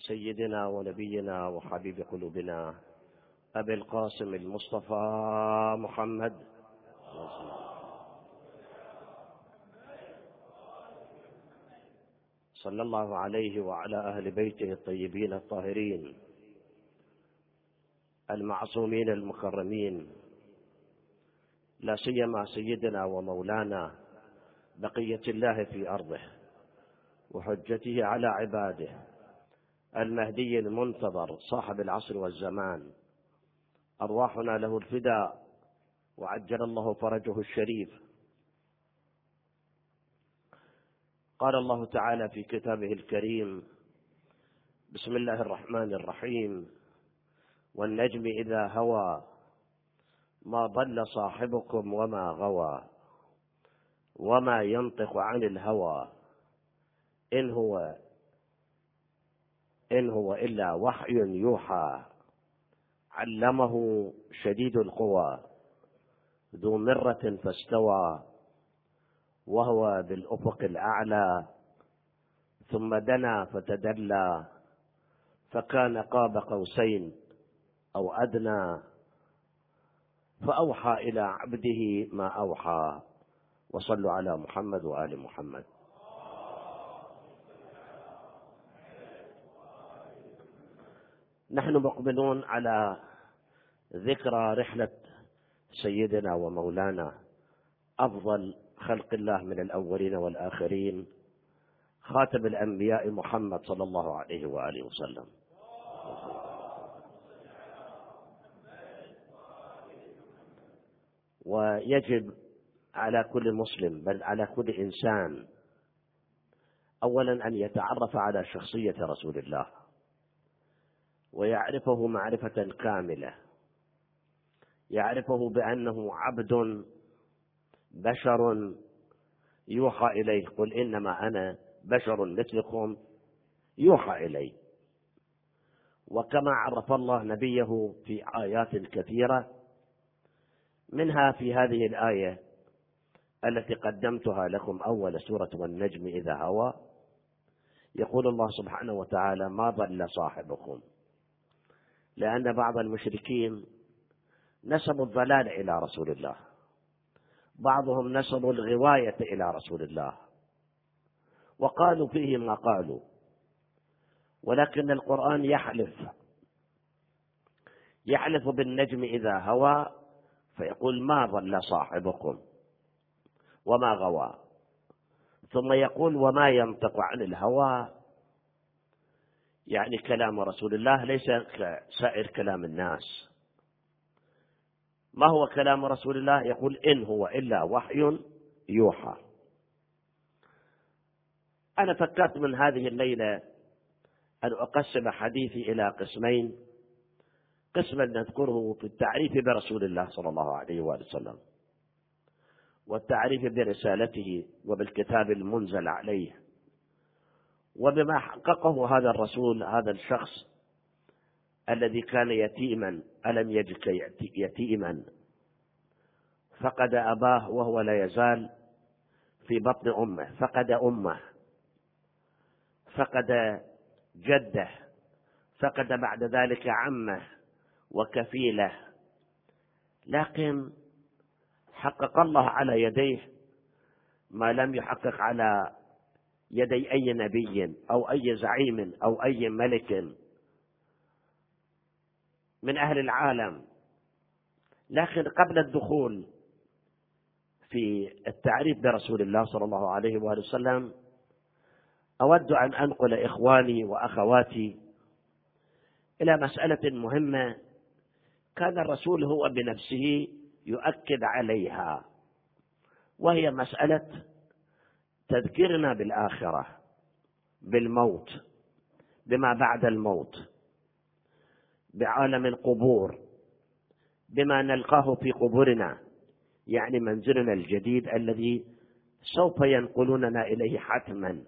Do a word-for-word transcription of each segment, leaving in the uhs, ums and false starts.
سيدنا ونبينا وحبيب قلوبنا أبي القاسم المصطفى محمد صلى الله عليه وعلى أهل بيته الطيبين الطاهرين المعصومين المكرمين، لا سيما سيدنا ومولانا بقية الله في أرضه وحجته على عباده المهدي المنتظر صاحب العصر والزمان، أرواحنا له الفداء وعجل الله فرجه الشريف. قال الله تعالى في كتابه الكريم: بسم الله الرحمن الرحيم، والنجم إذا هوى ما ضل صاحبكم وما غوى وما ينطق عن الهوى إن هو إن هو إلا وحي يوحى علمه شديد القوى ذو مرة فاستوى وهو بالأفق الأعلى ثم دنا فتدلى فكان قاب قوسين أو أدنى فأوحى إلى عبده ما أوحى. وصلوا على محمد وآل محمد. نحن مقبلون على ذكرى رحلة سيدنا ومولانا أفضل خلق الله من الأولين والآخرين، خاتم الأنبياء محمد صلى الله عليه وآله وسلم. ويجب على كل مسلم بل على كل إنسان أولا أن يتعرف على شخصية رسول الله ويعرفه معرفة كاملة، يعرفه بأنه عبد بشر يوحى إليه، قل إنما أنا بشر مثلكم يوحى إليه. وكما عرف الله نبيه في آيات كثيرة، منها في هذه الآية التي قدمتها لكم أول سورة والنجم إذا هوى، يقول الله سبحانه وتعالى: ما ضل صاحبكم، لأن بعض المشركين نسبوا الضلال إلى رسول الله، بعضهم نسبوا الغواية إلى رسول الله وقالوا فيه ما قالوا، ولكن القرآن يحلف يحلف بالنجم إذا هوى فيقول: ما ضل صاحبكم وما غوى، ثم يقول: وما ينطق عن الهوى، يعني كلام رسول الله ليس كسائر كلام الناس. ما هو كلام رسول الله؟ يقول: إن هو إلا وحي يوحى. أنا فكرت من هذه الليلة أن أقسم حديثي إلى قسمين: قسما نذكره في التعريف برسول الله صلى الله عليه وآله وسلم، والتعريف برسالته وبالكتاب المنزل عليه، وبما حققه هذا الرسول، هذا الشخص الذي كان يتيما، ألم يجدك يتيما فقد أباه وهو لا يزال في بطن أمه، فقد أمه، فقد جده، فقد بعد ذلك عمه وكفيله، لكن حقق الله على يديه ما لم يحقق على يدي أي نبي أو أي زعيم أو أي ملك من أهل العالم. لكن قبل الدخول في التعريف برسول الله صلى الله عليه وآله وسلم، أود أن أنقل إخواني وأخواتي إلى مسألة مهمة كان الرسول هو بنفسه يؤكد عليها، وهي مسألة تذكيرنا بالآخرة، بالموت، بما بعد الموت، بعالم القبور، بما نلقاه في قبورنا، يعني منزلنا الجديد الذي سوف ينقلوننا إليه حتما.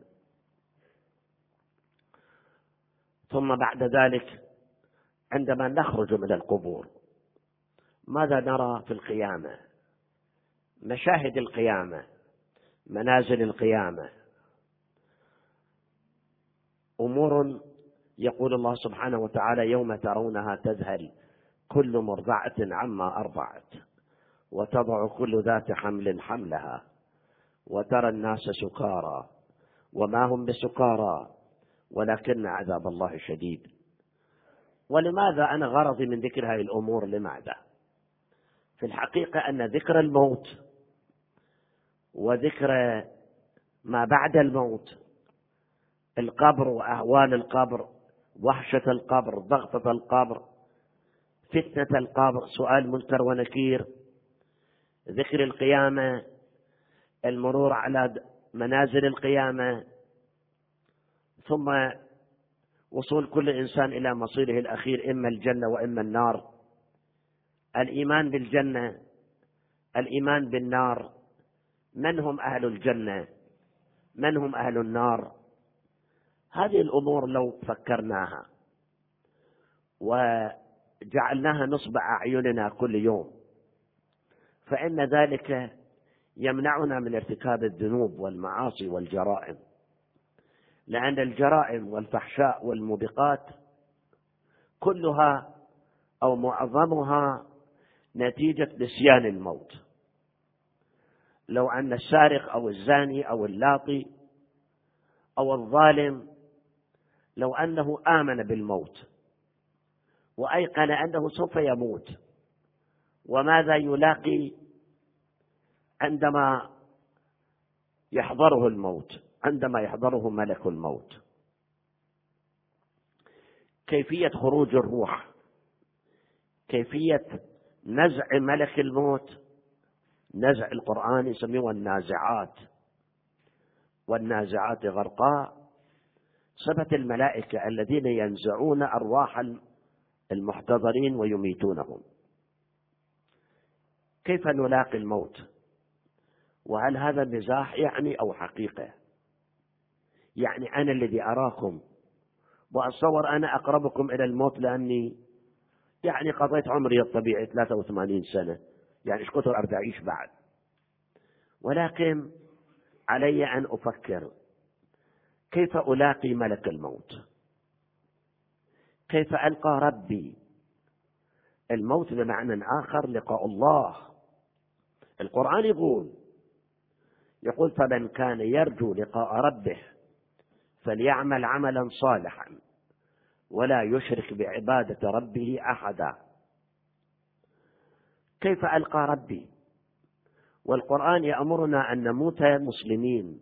ثم بعد ذلك عندما نخرج من القبور ماذا نرى في القيامة؟ مشاهد القيامة، منازل القيامة، أمور يقول الله سبحانه وتعالى: يوم ترونها تذهل كل مرضعة عما أرضعت وتضع كل ذات حمل حملها وترى الناس سكارى وما هم بسكارى ولكن عذاب الله شديد. ولماذا أنا غرضي من ذكر هذه الأمور؟ لماذا؟ في الحقيقة أن ذكر الموت وذكر ما بعد الموت، القبر وأهوال القبر، وحشة القبر، ضغطة القبر، فتنة القبر، سؤال منكر ونكير، ذكر القيامة، المرور على منازل القيامة، ثم وصول كل إنسان إلى مصيره الأخير، إما الجنة وإما النار، الإيمان بالجنة، الإيمان بالنار، من هم أهل الجنة، من هم أهل النار. هذه الأمور لو فكرناها وجعلناها نصب أعيننا كل يوم فإن ذلك يمنعنا من ارتكاب الذنوب والمعاصي والجرائم، لأن الجرائم والفحشاء والموبقات كلها أو معظمها نتيجة نسيان الموت. لو أن السارق أو الزاني أو اللاطي أو الظالم لو أنه آمن بالموت وأيقن أنه سوف يموت، وماذا يلاقي عندما يحضره الموت، عندما يحضره ملك الموت؟ كيفية خروج الروح، كيفية نزع ملك الموت، نزع القرآن يسميه النازعات، والنازعات غرقاء، صفة الملائكة الذين ينزعون أرواح المحتضرين ويميتونهم. كيف نلاقي الموت؟ وهل هذا مزاح يعني أو حقيقة؟ يعني أنا الذي أراكم وأتصور أنا أقربكم إلى الموت لأني يعني قضيت عمري الطبيعي ثلاثة وثمانين سنة، يعني إيش كثر أرجع أعيش بعد، ولكن علي أن أفكر كيف ألاقي ملك الموت، كيف ألقى ربي. الموت بمعنى آخر لقاء الله. القرآن يقول يقول فمن كان يرجو لقاء ربه فليعمل عملا صالحا ولا يشرك بعبادة ربه أحدا. كيف ألقى ربي؟ والقرآن يأمرنا أن نموت مسلمين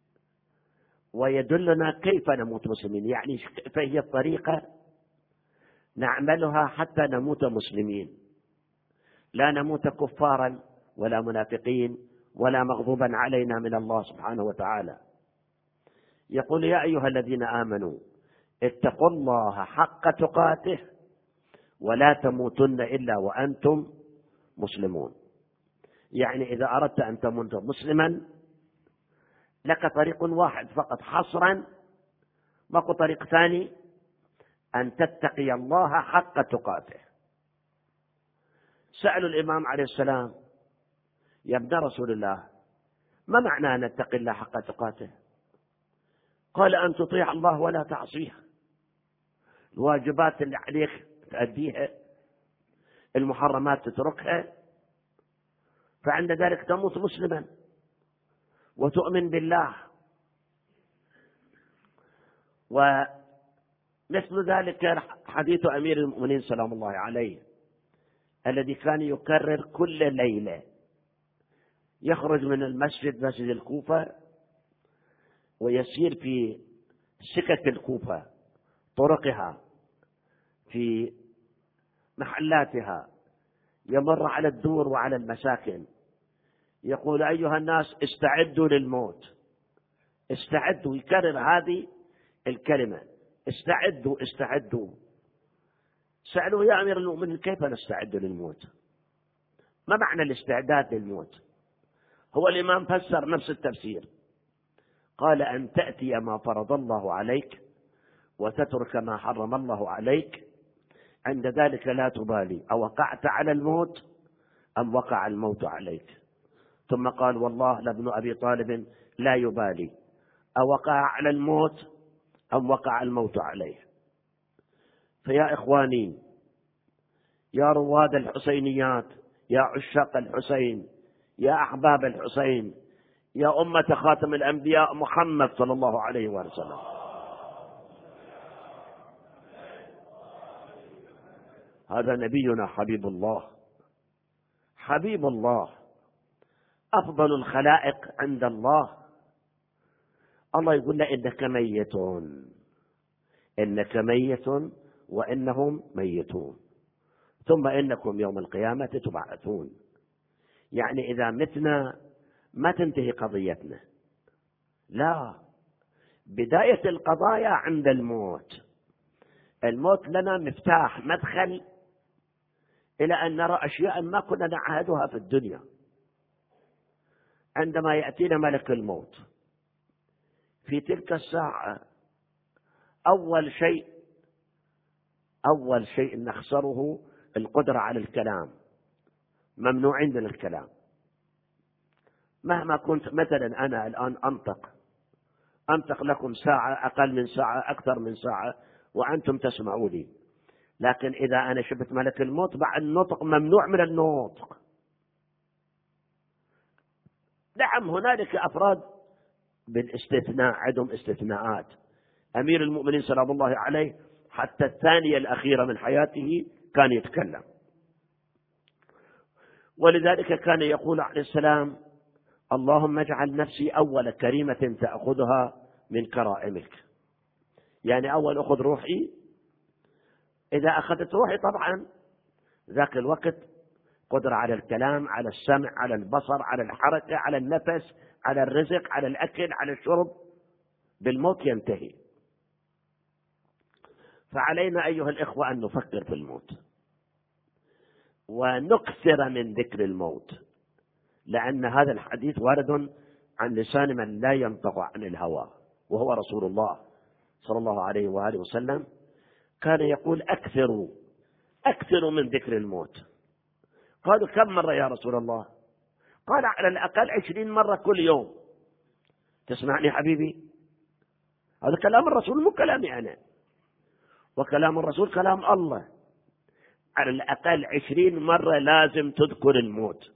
ويدلنا كيف نموت مسلمين، يعني فهي الطريقة نعملها حتى نموت مسلمين، لا نموت كفارا ولا منافقين ولا مغضوبا علينا من الله سبحانه وتعالى. يقول يا أيها الذين آمنوا اتقوا الله حق تقاته ولا تموتن إلا وأنتم مسلمون. يعني إذا أردت أن تموت مسلما لك طريق واحد فقط حصرا، ماكو طريق ثاني، أن تتقي الله حق تقاته. سألوا الإمام عليه السلام يا ابن رسول الله ما معنى أن نتقي الله حق تقاته؟ قال أن تطيع الله ولا تعصيه، الواجبات اللي عليك تأديها، المحرمات تتركها، فعند ذلك تموت مسلما وتؤمن بالله. ومثل ذلك حديث أمير المؤمنين سلام الله عليه الذي كان يكرر كل ليلة، يخرج من المسجد مسجد الكوفة ويسير في سكك الكوفة، طرقها، في محلاتها، يمر على الدور وعلى المساكن، يقول أيها الناس استعدوا للموت، استعدوا، يكرر هذه الكلمة، استعدوا استعدوا. سألوا يا أمير المؤمنين كيف نستعد للموت؟ ما معنى الاستعداد للموت؟ هو الإمام فسر نفس التفسير، قال أن تأتي ما فرض الله عليك وتترك ما حرم الله عليك، عند ذلك لا تبالي أوقعت على الموت أم وقع الموت عليك. ثم قال والله لابن أبي طالب لا يبالي أوقع على الموت أم وقع الموت عليه. فيا إخواني، يا رواد الحسينيات، يا عشاق الحسين، يا أحباب الحسين، يا أمة خاتم الأنبياء محمد صلى الله عليه وسلم، هذا نبينا حبيب الله، حبيب الله، أفضل الخلائق عند الله. الله يقول له إنك ميت، إنك ميت وإنهم ميتون، ثم إنكم يوم القيامة تبعثون. يعني إذا متنا ما تنتهي قضيتنا، لا، بداية القضايا عند الموت. الموت لنا مفتاح مدخل إلى أن نرى أشياء ما كنا نعهدها في الدنيا. عندما يأتينا ملك الموت في تلك الساعة، أول شيء أول شيء نخسره القدرة على الكلام، ممنوعين من الكلام. مهما كنت مثلا أنا الآن أنطق أنطق لكم ساعة، أقل من ساعة، أكثر من ساعة، وأنتم تسمعوني، لكن إذا أنا شفت ملك الموت بعد النطق ممنوع من النطق. نعم هنالك أفراد بالاستثناء، عندهم استثناءات. أمير المؤمنين سلام الله عليه حتى الثانية الأخيرة من حياته كان يتكلم، ولذلك كان يقول عليه السلام: اللهم اجعل نفسي أول كريمة تأخذها من كرائمك. يعني أول أخذ روحي، إذا أخذت روحي طبعا ذاك الوقت قدرة على الكلام، على السمع، على البصر، على الحركة، على النفس، على الرزق، على الأكل، على الشرب، بالموت ينتهي. فعلينا أيها الإخوة أن نفكر في الموت ونكثر من ذكر الموت، لأن هذا الحديث وارد عن لسان من لا ينطق عن الهوى، وهو رسول الله صلى الله عليه وآله وسلم. كان يقول: أكثروا أكثروا من ذكر الموت. قالوا: كم مرة يا رسول الله؟ قال: على الأقل عشرين مرة كل يوم. تسمعني حبيبي؟ هذا كلام الرسول مو كلامي أنا، وكلام الرسول كلام الله. على الأقل عشرين مرة لازم تذكر الموت،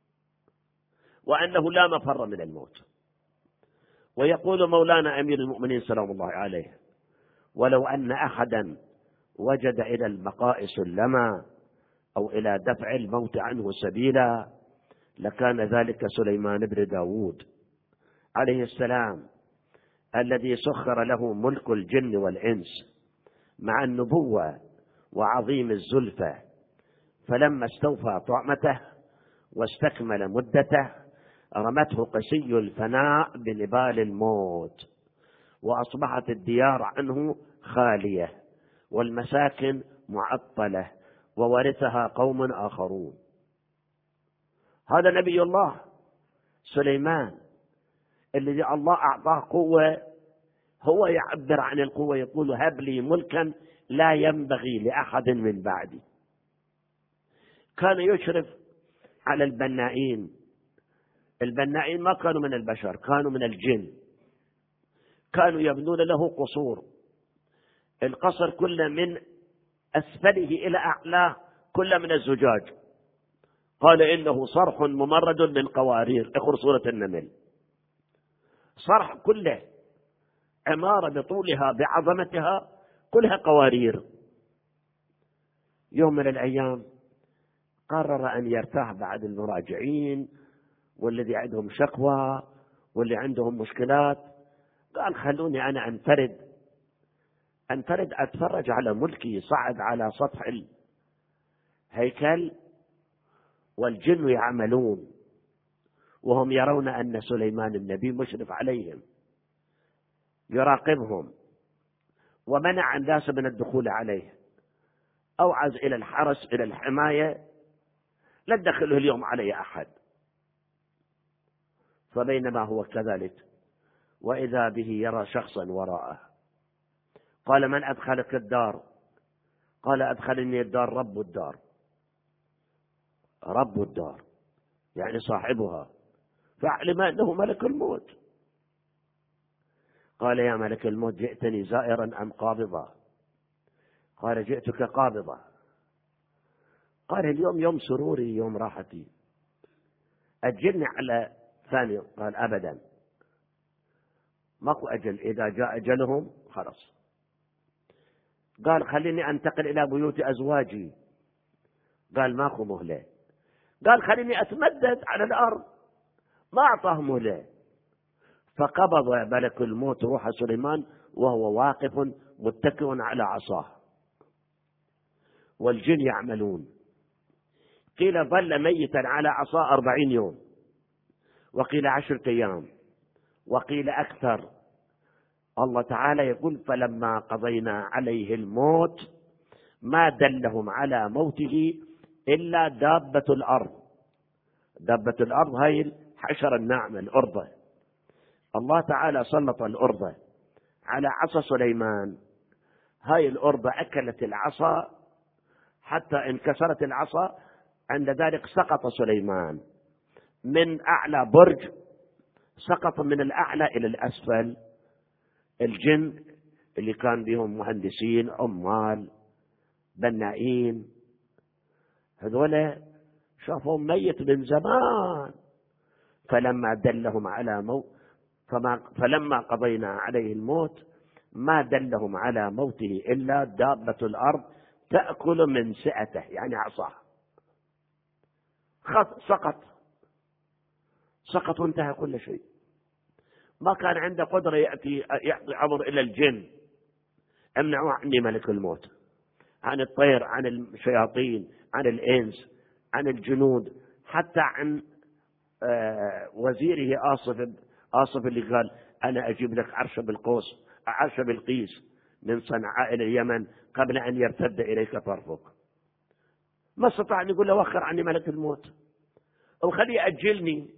وأنه لا مفر من الموت. ويقول مولانا أمير المؤمنين سلام الله عليه: ولو أن أحدا وجد إلى البقاء سلما أو إلى دفع الموت عنه سبيلا لكان ذلك سليمان بن داود عليه السلام، الذي سخر له ملك الجن والإنس مع النبوة وعظيم الزلفة، فلما استوفى طعمته واستكمل مدته رمته قسي الفناء بنبال الموت، وأصبحت الديار عنه خالية والمساكن معطلة وورثها قوم آخرون. هذا نبي الله سليمان الذي الله أعطاه قوة، هو يعبر عن القوة، يقول: هب لي ملكا لا ينبغي لأحد من بعدي. كان يشرف على البنائين. البنائين ما كانوا من البشر، كانوا من الجن. كانوا يبنون له قصور، القصر كله من أسفله إلى أعلاه كله من الزجاج. قال: إنه صرح ممرد من قوارير. اقرأ سورة النمل. صرح كله، عمارة بطولها بعظمتها كلها قوارير. يوم من الأيام قرر أن يرتاح بعد المراجعين والذي عندهم شكوى واللي عندهم مشكلات. قال: خلوني أنا أنفرد أنفرد أتفرج على ملكي. صعد على سطح الهيكل والجن يعملون، وهم يرون أن سليمان النبي مشرف عليهم يراقبهم، ومنع الناس من الدخول عليه، أوعز إلى الحرس إلى الحماية، لا تدخله اليوم علي أحد. فبينما هو كذلك وإذا به يرى شخصا وراءه. قال: من أدخلك الدار؟ قال: أدخلني الدار رب الدار. رب الدار يعني صاحبها. فاعلم أنه ملك الموت. قال: يا ملك الموت، جئتني زائرا أم قابضا؟ قال جئتك قابضة. قال اليوم يوم سروري يوم راحتي، أجلني على ثاني. قال أبدا، ماكو أجل، إذا جاء أجلهم خلاص. قال خليني أنتقل إلى بيوت أزواجي. قال ماكو مهلة. قال خليني أتمدد على الأرض، ما أعطاه مهلة. فقبض ملك الموت روح سليمان وهو واقف متكئ على عصاه، والجن يعملون. قيل ظل ميتا على عصاه أربعين يوم، وقيل عشرة أيام، وقيل أكثر. الله تعالى يقول فلما قضينا عليه الموت ما دلهم على موته إلا دابة الأرض. دابة الأرض هاي حشر الناعمة الأرضة. الله تعالى سلط الأرض على عصا سليمان، هاي الأرض أكلت العصا حتى انكسرت العصا. عند ذلك سقط سليمان من أعلى برج، سقط من الأعلى إلى الأسفل. الجن اللي كان بهم مهندسين عمال بنائين، هذول شافوا ميت من زمان. فلما دلهم على موت فما فلما قضينا عليه الموت ما دلهم على موته إلا دابة الأرض تأكل من سئته، يعني عصاه. سقط سقط وانتهى كل شيء. ما كان عنده قدرة يأتي يعطي أمر إلى الجن امنعوا عني ملك الموت، عن الطير، عن الشياطين، عن الإنس، عن الجنود، حتى عن وزيره آصف آصف اللي قال أنا أجيب لك عرش بالقوس عرش بالقيس من صنعاء إلى اليمن قبل أن يرتد إليك طرفك. ما استطاع أن يقول له وخر عني ملك الموت أو خليه أجلني.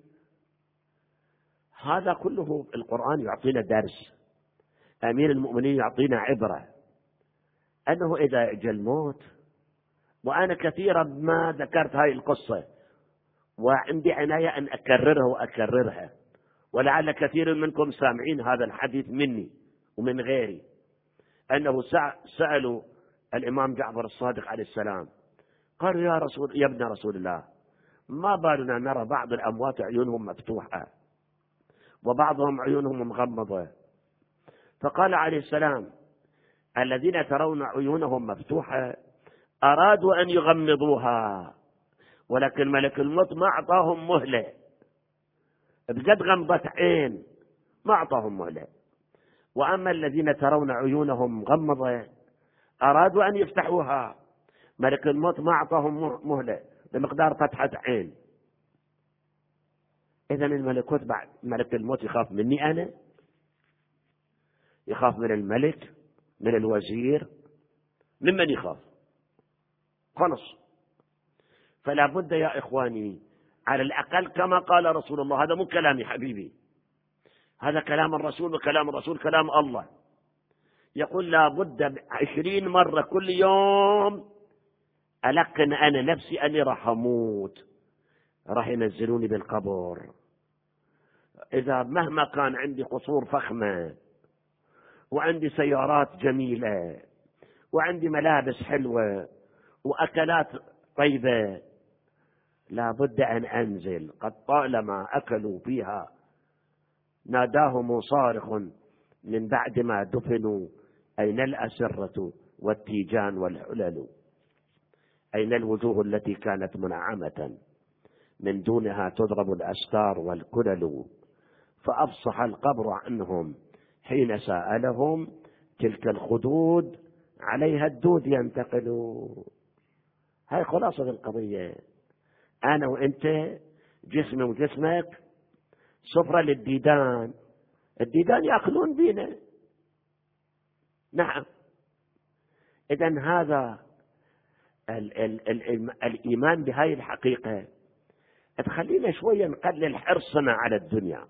هذا كله القرآن يعطينا درس، أمير المؤمنين يعطينا عبرة أنه إذا جاء الموت. وأنا كثيرا ما ذكرت هاي القصة وعندي عناية أن أكررها وأكررها، ولعل كثير منكم سامعين هذا الحديث مني ومن غيري، أنه سألوا الإمام جعفر الصادق عليه السلام قالوا يا رسول يا ابن رسول الله ما بالنا نرى بعض الأموات عيونهم مفتوحة وبعضهم عيونهم مغمضة. فقال عليه السلام الذين ترون عيونهم مفتوحة أرادوا أن يغمضوها، ولكن ملك الموت ما أعطاهم مهلة، بقد غمضة عين ما أعطاهم مهلة. وأما الذين ترون عيونهم مغمضة أرادوا أن يفتحوها، ملك الموت ما أعطاهم مهلة بمقدار فتحة عين. إذن الملكوت بعد ملك الموت يخاف مني أنا، يخاف من الملك، من الوزير، ممن يخاف؟ خلص. فلا بد يا إخواني على الأقل كما قال رسول الله، هذا مو كلامي حبيبي، هذا كلام الرسول، وكلام الرسول كلام الله. يقول لا بد عشرين مرة كل يوم ألقن أنا نفسي أني راح أموت، راح ينزلوني بالقبر. إذا مهما كان عندي قصور فخمة وعندي سيارات جميلة وعندي ملابس حلوة وأكلات طيبة، لا بد أن أنزل. قد طالما أكلوا فيها ناداهم صارخ من بعد ما دفنوا أين الأسرة والتيجان والحلل، أين الوجوه التي كانت منعمة من دونها تضرب الأستار والكلل. فأفصح القبر عنهم حين سألهم تلك الخدود عليها الدود ينتقل. هاي خلاصة القضية. أنا وإنت جسمي وجسمك سفرة للديدان، الديدان يأكلون بينا. نعم. إذن هذا ال ال ال الإيمان بهاي الحقيقة تخلينا شوية نقلل حرصنا على الدنيا.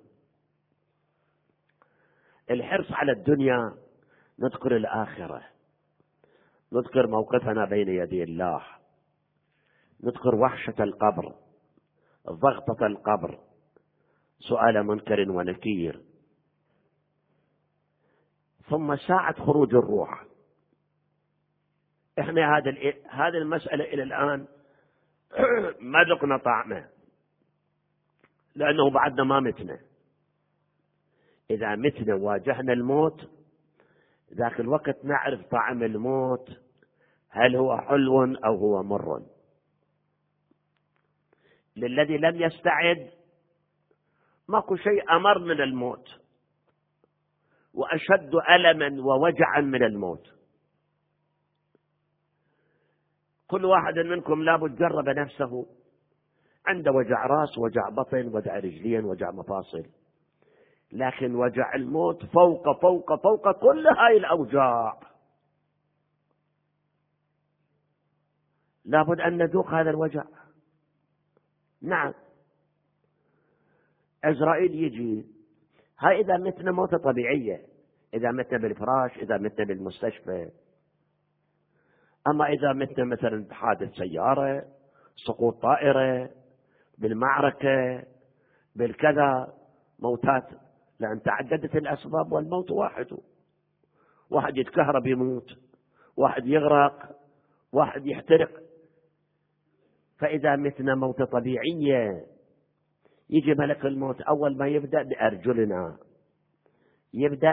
الحرص على الدنيا نذكر الآخرة، نذكر موقفنا بين يدي الله، نذكر وحشة القبر، ضغطة القبر، سؤال منكر ونكير، ثم ساعة خروج الروح. إحنا هذا هذه المسألة إلى الآن ما ذقنا طعمه، لأنه بعدنا ما متنا. إذا متنا واجهنا الموت، ذاك الوقت نعرف طعم الموت، هل هو حلو أو هو مر. للذي لم يستعد ماكو شيء أمر من الموت وأشد ألما ووجعا من الموت. كل واحد منكم لابد جرب نفسه، عنده وجع راس، وجع بطن، وجع رجلين، وجع مفاصل، لكن وجع الموت فوق فوق فوق كل هاي الأوجاع. لابد أن نذوق هذا الوجع. نعم، عزرائيل يجي، هاي إذا متنا موتة طبيعية، إذا متنا بالفراش، إذا متنا بالمستشفى. أما إذا متنا مثلا بحادث سيارة، سقوط طائرة، بالمعركة، بالكذا، موتات، لأن تعددت الأسباب والموت واحد. واحد يتكهرب يموت، واحد يغرق، واحد يحترق. فإذا متنا موتة طبيعية، يجي ملك الموت أول ما يبدأ بأرجلنا، يبدأ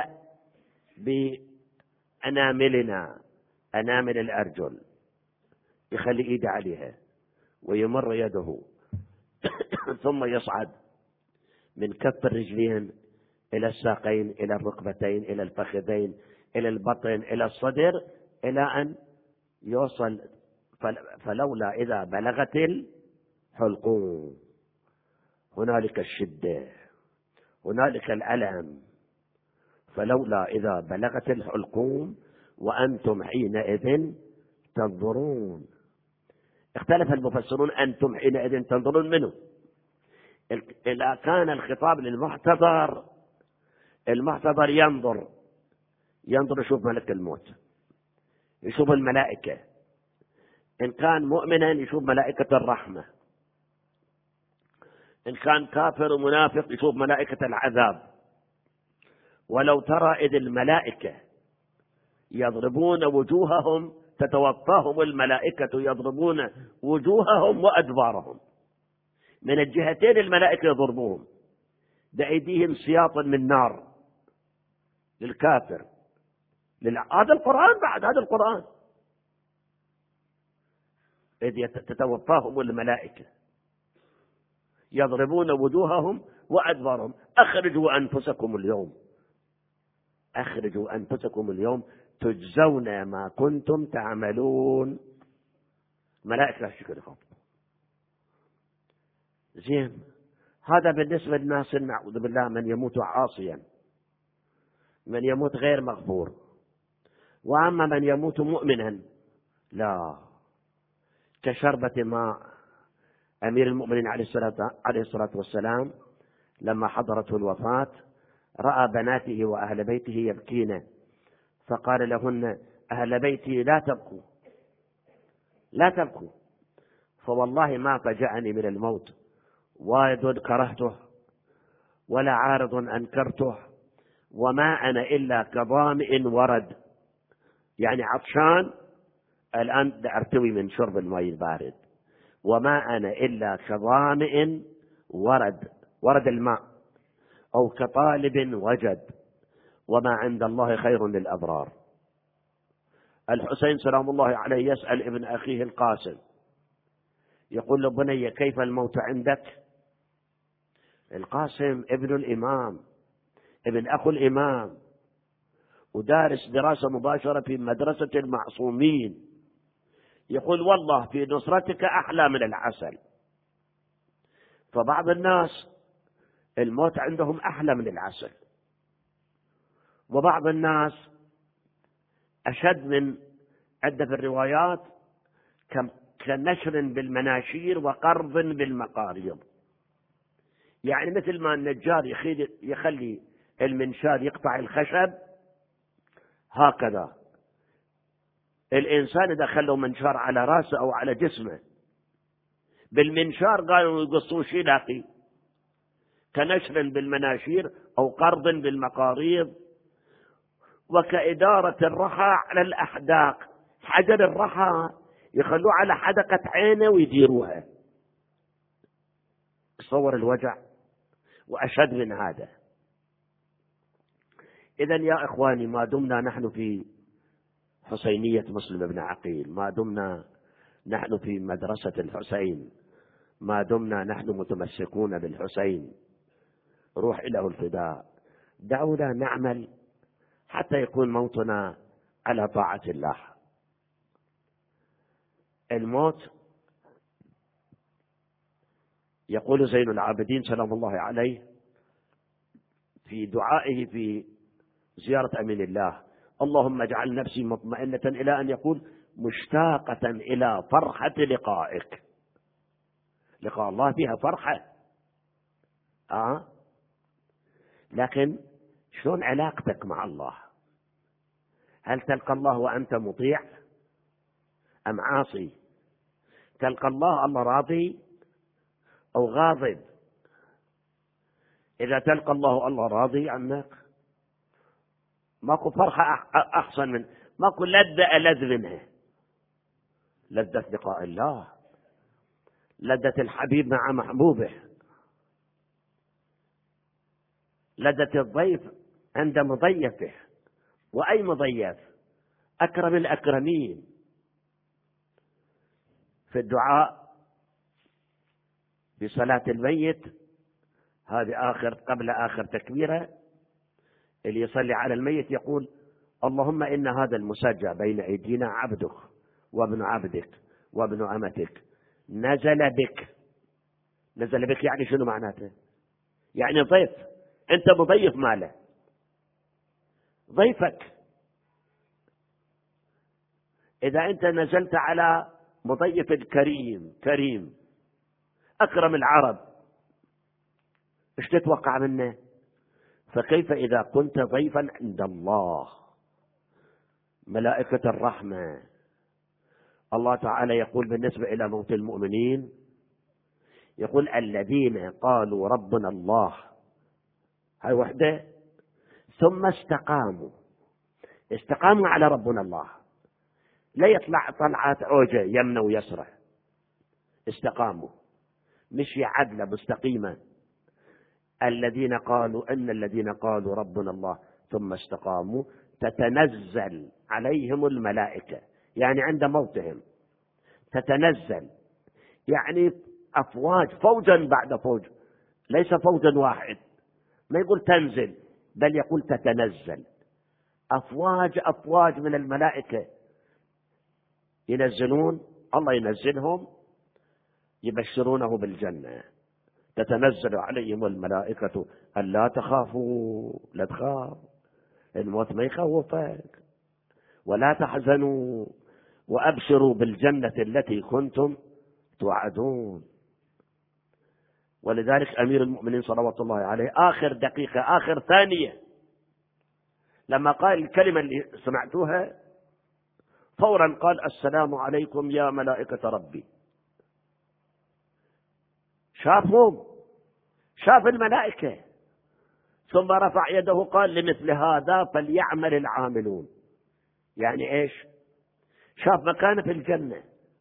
بأناملنا، أنامل الأرجل، يخلي إيده عليها ويمر يده ثم يصعد من كف الرجلين إلى الساقين، إلى الركبتين، إلى الفخذين، إلى البطن، إلى الصدر، إلى أن يوصل. فلولا إذا بلغت الحلقوم، هنالك الشدة، هنالك الألم. فلولا إذا بلغت الحلقوم وأنتم حينئذ تنظرون. اختلف المفسرون أنتم حينئذ تنظرون منه. إذا كان الخطاب للمحتضر، المحتضر ينظر ينظر يشوف ملك الموت، يشوف الملائكة. إن كان مؤمنا يشوف ملائكة الرحمة، إن كان كافر ومنافق يشوف ملائكة العذاب. ولو ترى إذ الملائكة يضربون وجوههم، تتوفاهم الملائكة يضربون وجوههم وأدبارهم، من الجهتين الملائكة يضربوهم بأيديهم سياط من نار للكافر. هذا القرآن، بعد هذا القرآن، إذ تتوفاهم الملائكة يضربون وجوههم وأدبارهم. أخرجوا أنفسكم اليوم، أخرجوا أنفسكم اليوم تجزون ما كنتم تعملون. ملائكة الشكر خط. زين، هذا بالنسبة للناس نعوذ بالله من يموت عاصيا، من يموت غير مغفور. وأما من يموت مؤمنا، لا، كشربة ماء. أمير المؤمنين عليه الصلاة والسلام لما حضرته الوفاة رأى بناته وأهل بيته يبكين، فقال لهن: أهل بيتي لا تبكوا، لا تبكوا، فوالله ما فجعني من الموت واد كرهته ولا عارض أنكرته، وما أنا إلا كظامئ ورد. يعني عطشان الآن أرتوي من شرب الماء البارد. وما أنا إلا كظامئ ورد، ورد الماء، أو كطالب وجد، وما عند الله خير للأبرار. الحسين سلام الله عليه يسأل ابن أخيه القاسم، يقول له: بني كيف الموت عندك؟ القاسم ابن الإمام، ابن أخو الإمام، ودارس دراسة مباشرة في مدرسة المعصومين. يقول: والله في نصرتك أحلى من العسل. فبعض الناس الموت عندهم أحلى من العسل، وبعض الناس أشد من عدة في الروايات، كنشر بالمناشير وقرض بالمقاريض. يعني مثل ما النجار يخلي المنشار يقطع الخشب، هكذا الإنسان إذا خلوا منشار على رأسه أو على جسمه بالمنشار قالوا يقصوا شيء لاقي، كنشر بالمناشير أو قرض بالمقاريض، وكإدارة الرخاء على الأحداق. حجر الرحى يخلوه على حدقة عينه ويديروها. تصور الوجع وأشد من هذا. إذن يا إخواني، ما دمنا نحن في حسينية مسلم بن عقيل، ما دمنا نحن في مدرسة الحسين، ما دمنا نحن متمسكون بالحسين روح إله الفداء، دعونا نعمل حتى يكون موتنا على طاعة الله. الموت، يقول زين العابدين سلام الله عليه في دعائه في زيارة أمين الله: اللهم اجعل نفسي مطمئنة، إلى أن يقول: مشتاقة إلى فرحة لقائك. لقاء الله فيها فرحة. آه لكن شلون علاقتك مع الله؟ هل تلقى الله وأنت مطيع أم عاصي؟ تلقى الله الله راضي أو غاضب؟ إذا تلقى الله الله راضي عنك، ماكو فرحة أحسن من، ماكو لذة ألذ منها. لذة لقاء الله، لذة الحبيب مع محبوبه، لذة الضيف عند مضيفه. وأي مضيف؟ أكرم الأكرمين. في الدعاء بصلاة الميت، هذه آخر قبل آخر تكبيرة، اللي يصلي على الميت يقول: اللهم إن هذا المسجى بين أيدينا عبدك وابن عبدك وابن أمتك، نزل بك. نزل بك يعني شنو معناته؟ يعني ضيف، أنت مضيف ماله، ضيفك. إذا أنت نزلت على مضيف الكريم كريم أكرم العرب، إيش تتوقع منه؟ فكيف إذا كنت ضيفا عند الله، ملائكة الرحمة. الله تعالى يقول بالنسبة إلى موت المؤمنين، يقول: الذين قالوا ربنا الله، هاي وحدة، ثم استقاموا. استقاموا على ربنا الله، لا يطلع طلعات عوجة يمنى ويسرى. استقاموا، مشي عدلة مستقيمة. الذين قالوا أن الذين قالوا ربنا الله ثم استقاموا تتنزل عليهم الملائكة، يعني عند موتهم تتنزل، يعني أفواج، فوجا بعد فوج، ليس فوجا واحد. ما يقول تنزل، بل يقول تتنزل. أفواج أفواج من الملائكة ينزلون، الله ينزلهم يبشرونه بالجنة. تتنزل عليهم الملائكة ألا تخافوا، لا تخاف، الموت ما يخوفك، ولا تحزنوا، وأبشروا بالجنة التي كنتم توعدون. ولذلك أمير المؤمنين صلوات الله عليه آخر دقيقة آخر ثانية لما قال الكلمة اللي سمعتوها، فورا قال: السلام عليكم يا ملائكة ربي. شافهم، شاف الملائكة، ثم رفع يده قال: لمثل هذا فليعمل العاملون. يعني إيش؟ شاف مكانه في الجنة،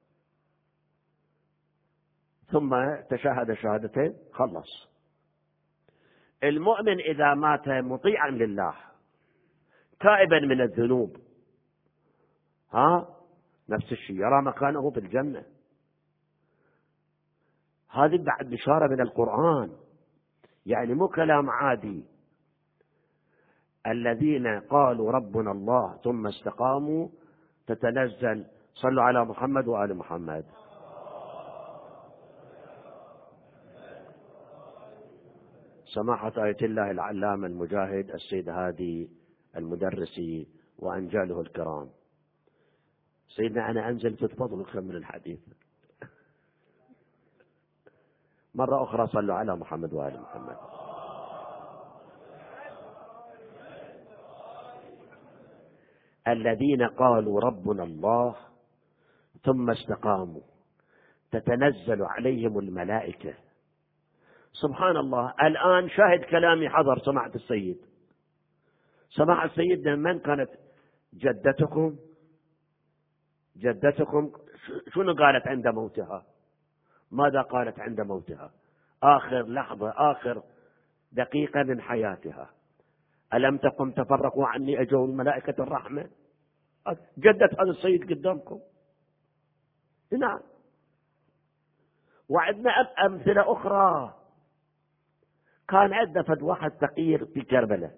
ثم تشاهد شهادتين، خلص. المؤمن إذا مات مطيعا لله تائبا من الذنوب، ها نفس الشيء، يرى مكانه في الجنة. هذه بعد بشارة من القرآن، يعني مو كلام عادي. الذين قالوا ربنا الله ثم استقاموا تتنزل. صلوا على محمد وآل محمد. سماحة آية الله العلامة المجاهد السيد هادي المدرسي وأنجاله الكرام، سيدنا أنا أنزل تتفضل وكمل الحديث مرة أخرى. صلوا على محمد وآل محمد. الذين قالوا ربنا الله ثم استقاموا تتنزل عليهم الملائكة. سبحان الله. الآن شاهد كلامي حضر سماحة السيد. سماحة السيد من كانت جدتكم؟ جدتكم شنو قالت عند موتها؟ ماذا قالت عند موتها؟ آخر لحظة، آخر دقيقة من حياتها، ألم تقم تفرقوا عني أجوا الملائكة الرحمة؟ جدت هذا السيد قدامكم. نعم. وعندنا أمثلة أخرى. كان عندنا فد واحد فقير في كربلاء،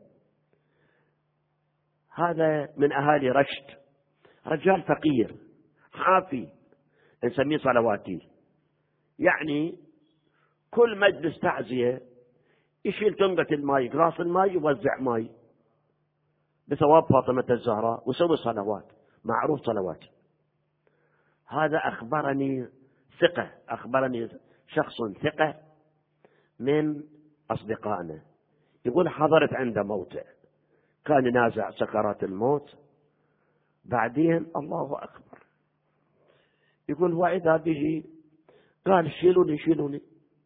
هذا من أهالي رشد، رجال فقير حافي، نسميه صلواتي، يعني كل مجلس تعزية يشيل تنقة الماء، قراص الماء، يوزع ماء بثواب فاطمة الزهراء، وسوي صلوات، معروف صلوات. هذا أخبرني ثقة، أخبرني شخص ثقة من أصدقائنا، يقول حضرت عند موته، كان نازع سكرات الموت، بعدين الله أكبر، يقول وإذا به قال شيلوني شيلوني،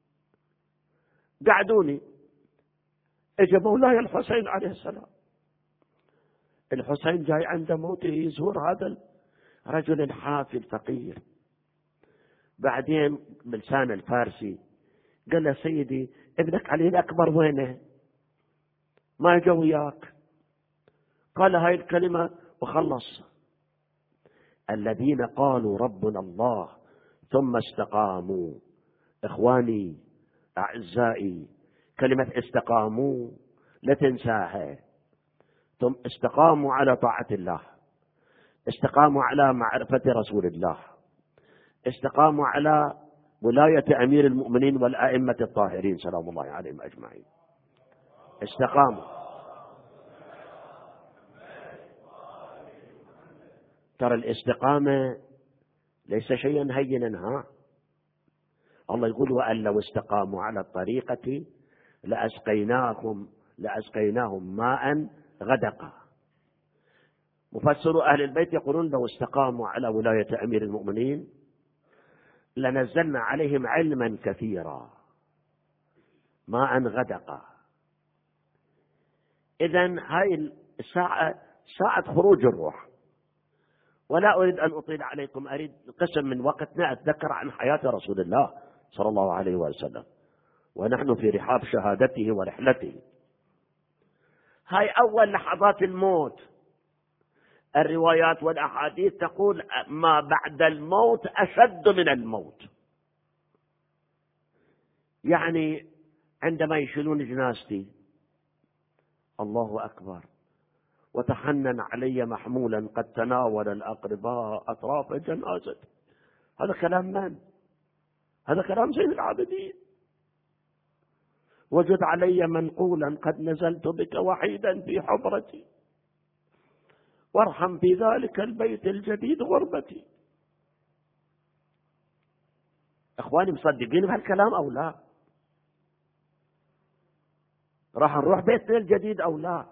قعدوني، اجى مولاي الحسين عليه السلام. الحسين جاي عند موته يزور هذا الرجل الحافي الفقير. بعدين بلسان الفارسي قال له سيدي ابنك علي الأكبر وينه؟ ما جا وياك؟ قال هاي الكلمة وخلص: الذين قالوا ربنا الله ثم استقاموا. إخواني أعزائي، كلمة استقاموا لا تنساها. ثم استقاموا على طاعة الله، استقاموا على معرفة رسول الله، استقاموا على ولاية أمير المؤمنين والأئمة الطاهرين سلام الله عليهم أجمعين. استقاموا. ترى الاستقامة ليس شيئا هينا. ها الله يقول وأن لو استقاموا على الطريقة لأسقيناهم لأسقيناهم ماء غدقا. مفسر أهل البيت يقولون لو استقاموا على ولاية أمير المؤمنين لنزلنا عليهم علما كثيرا ماء غدقا. إذن هاي الساعة ساعة خروج الروح، ولا أريد أن أطيل عليكم، أريد قسم من وقتنا أتذكر عن حياة رسول الله صلى الله عليه وسلم ونحن في رحاب شهادته ورحلته. هاي أول لحظات الموت. الروايات والأحاديث تقول ما بعد الموت أشد من الموت، يعني عندما يشيلون جنازتي الله أكبر وتحنن علي محمولا قد تناول الأقرباء أطراف جنازتي، هذا كلام من؟ هذا كلام زين العابدين. وجد علي منقولا قد نزلت بك وحيدا في حفرتي وارحم في ذلك البيت الجديد غربتي. اخواني مصدقين بهالكلام او لا؟ راح نروح بيتنا الجديد او لا؟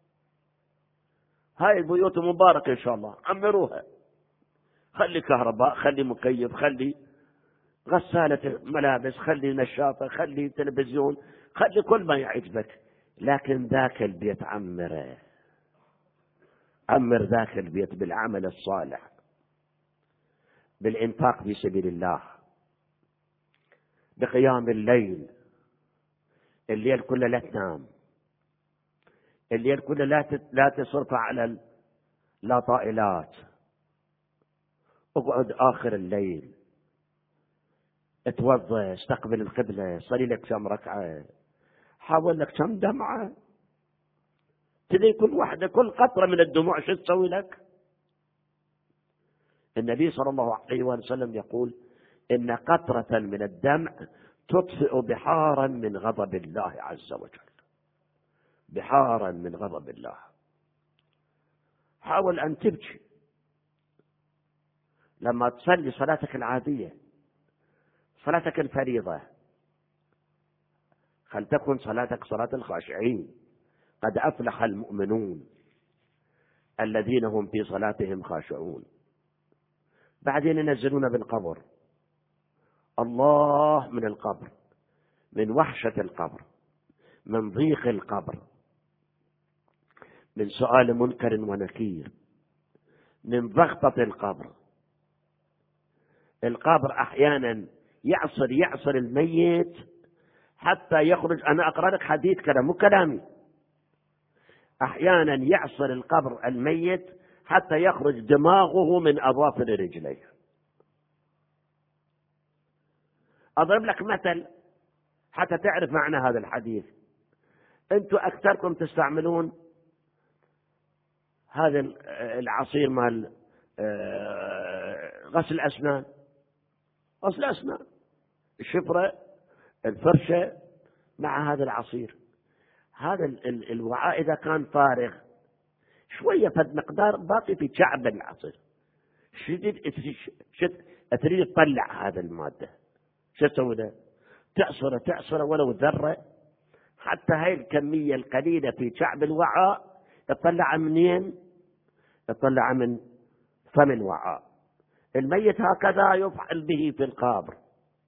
هاي البيوت مباركة ان شاء الله، عمروها، خلي كهرباء، خلي مكيف، خلي غسالة ملابس، خلي نشافة، خلي تلفزيون، خلي كل ما يعجبك، لكن ذاك البيت عمره، عمر ذاك البيت بالعمل الصالح، بالإنفاق في سبيل الله، بقيام الليل، الليل كله لا تنام، الليل كله لا لا تصرف على لا طائلات، اقعد آخر الليل اتوضى، استقبل القبلة، صلي لك كم ركعة، حاول لك كم دمعة، تدري كل واحدة كل قطرة من الدموع شو تسوي لك؟ النبي صلى الله عليه وسلم يقول إن قطرة من الدمع تطفئ بحارا من غضب الله عز وجل، بحارا من غضب الله. حاول أن تبكي لما تصلي صلاتك العادية، صلاتك الفريضة، فلتكن صلاتك صلاة الخاشعين، قد أفلح المؤمنون الذين هم في صلاتهم خاشعون. بعدين ينزلون بالقبر، الله من القبر، من وحشة القبر، من ضيق القبر، من سؤال منكر ونكير، من ضغطة القبر، القبر أحيانا يعصر يعصر الميت حتى يخرج. أنا أقرأ لك حديث كذا مو كلامي. أحيانا يعصر القبر الميت حتى يخرج دماغه من أظافر رجليه. أضرب لك مثل حتى تعرف معنى هذا الحديث. أنتم أكثركم تستعملون هذا العصير مال غسل الأسنان، غسل الأسنان، الشفرة، الفرشة مع هذا العصير. هذا الوعاء إذا كان فارغ شوية فد مقدار باقي في شعب العصير، شديد تريد تطلع هذا المادة، شو تسوي له؟ تعصره تعصره ولو ذرة، حتى هاي الكمية القليلة في شعب الوعاء تطلع منين؟ تطلع من فم الوعاء. الميت هكذا يفعل به في القبر.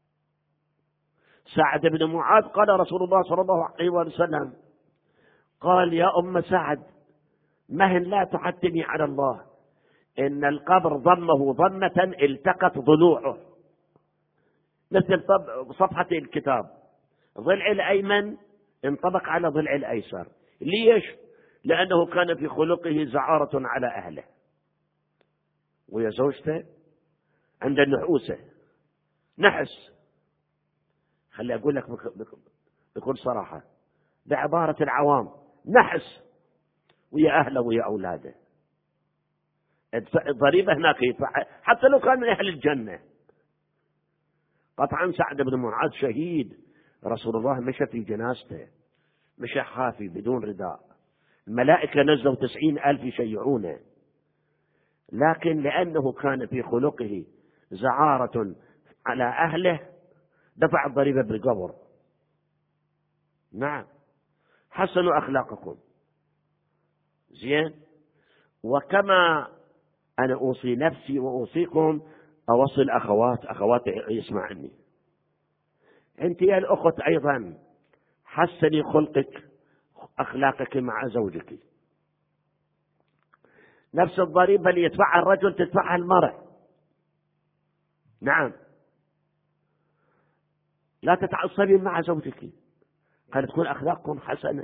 سعد بن معاذ قال رسول الله صلى الله عليه وسلم قال يا أم سعد مهن لا تحتمي على الله، إن القبر ضمه ضمة التقت ضلوعه مثل صفحة الكتاب، ضلع الأيمن انطبق على ضلع الأيسر. ليش؟ لأنه كان في خلقه زعارة على أهله، ويا زوجته عند النحوسة نحس. خلي أقول لك بكل صراحة بعبارة العوام، نحس ويا أهله ويا أولاده. الضريبة هناك يدفع حتى لو كان من أهل الجنة. قطعا سعد بن معاذ شهيد، رسول الله مشى في جنازته، مشى خافي بدون رداء، الملائكة نزلوا تسعين ألف يشيعونه، لكن لأنه كان في خلقه زعارة على أهله دفع الضريبة بالقبر. نعم، حسنوا أخلاقكم. زين. وكما أنا أوصي نفسي وأوصيكم أوصي الأخوات، أخوات يسمعني، أنت يا الأخت أيضا حسني خلقك أخلاقك مع زوجك. نفس الضريبة اللي يدفعها الرجل تدفعها المرأة. نعم، لا تتعصبين مع زوجك، قد تكون أخلاقكم حسنة.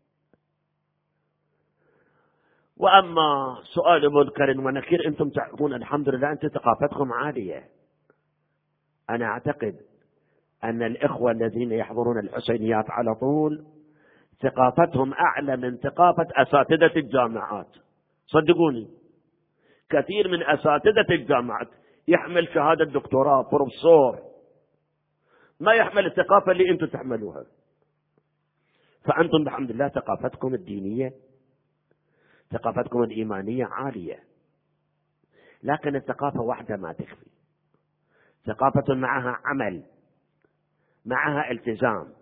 وأما سؤال منكر ونكير أنتم تعرفون الحمد لله أنت ثقافتكم عالية. أنا أعتقد أن الإخوة الذين يحضرون الحسينيات على طول ثقافتهم أعلى من ثقافة أساتذة الجامعات. صدقوني، كثير من أساتذة الجامعات يحمل شهادة دكتوراه بروفيسور، ما يحمل الثقافة اللي أنتم تحملوها. فأنتم بحمد الله ثقافتكم الدينية، ثقافتكم الإيمانية عالية، لكن الثقافة واحدة ما تكفي. ثقافة معها عمل، معها التزام.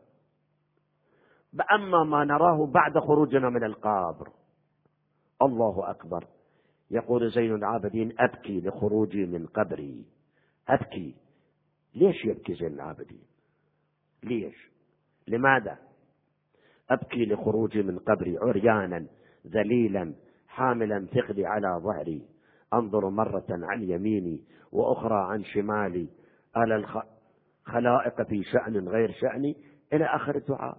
أما ما نراه بعد خروجنا من القبر، الله أكبر. يقول زين العابدين أبكي لخروجي من قبري. أبكي. ليش يبكي زين العابدين؟ ليش؟ لماذا؟ أبكي لخروجي من قبري عريانا ذليلا حاملا ثقلي على ظهري، أنظر مرة عن يميني وأخرى عن شمالي، ألا الخلائق في شأن غير شأني، إلى آخر الدعاء.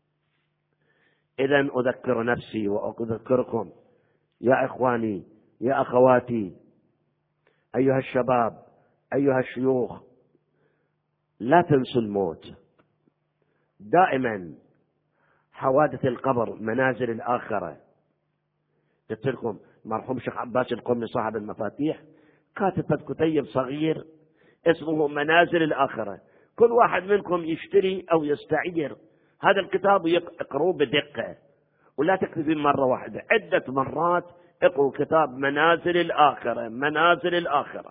إذن أذكر نفسي وأذكركم يا إخواني يا أخواتي، أيها الشباب، أيها الشيوخ، لا تنسوا الموت. دائما حوادث القبر منازل الآخرة. قلت لكم مرحوم شيخ عباس القمي صاحب المفاتيح كاتب كتيب صغير اسمه منازل الآخرة. كل واحد منكم يشتري أو يستعير هذا الكتاب ويقرأه بدقة، ولا تكتبين مرة واحدة، عدة مرات اقرأوا كتاب منازل الآخرة. منازل الآخرة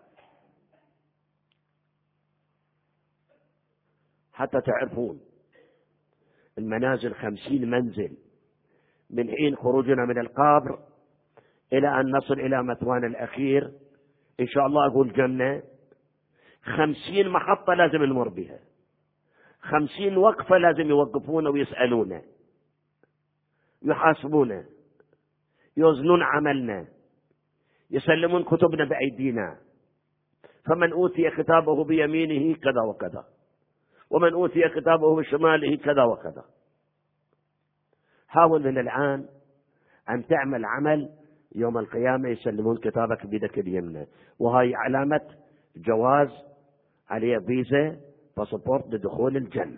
حتى تعرفون المنازل خمسين منزل من حين خروجنا من القبر إلى أن نصل إلى مثوانا الأخير إن شاء الله أقول جنة. خمسين محطة لازم نمر بها، خمسين وقفة لازم يوقفون ويسألون، يحاسبون، يوزنون عملنا، يسلمون كتبنا بأيدينا، فمن أوتي كتابه بيمينه كذا وكذا، ومن أوتي كتابه بشماله كذا وكذا. حاول من الآن أن تعمل عمل يوم القيامة يسلمون كتابك بيدك اليمنى، وهي علامة جواز عليه فيزا باسبورت لدخول الجنة.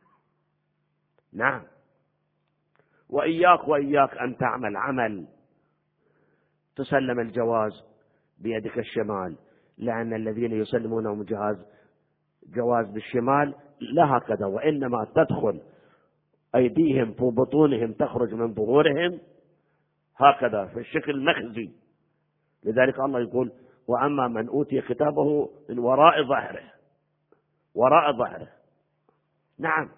نعم. وإياك وإياك أن تعمل عمل تسلم الجواز بيدك الشمال، لأن الذين يسلمونهم جهاز جواز بالشمال لا هكذا، وإنما تدخل أيديهم في بطونهم تخرج من ظهورهم هكذا في الشكل مخزي. لذلك الله يقول: وأما من أوتي كتابه من وراء ظهره، وراء ظهره. نعم.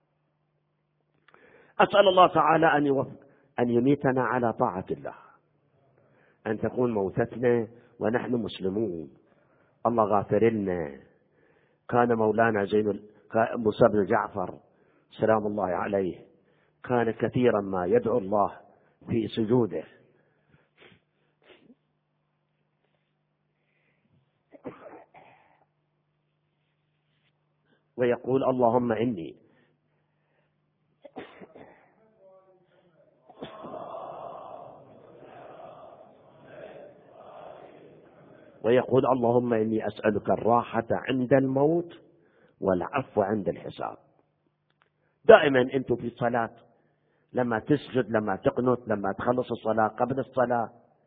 أسأل الله تعالى أن يوفق أن يميتنا على طاعة الله، أن تكون موتتنا ونحن مسلمون. الله غافر لنا. كان مولانا زين موسى بن جعفر سلام الله عليه كان كثيرا ما يدعو الله في سجوده ويقول: اللهم إني ويقول اللهم إني أسألك الراحة عند الموت والعفو عند الحساب. دائما أنتم في الصلاة لما تسجد، لما تقنط، لما تخلص الصلاة، قبل الصلاة،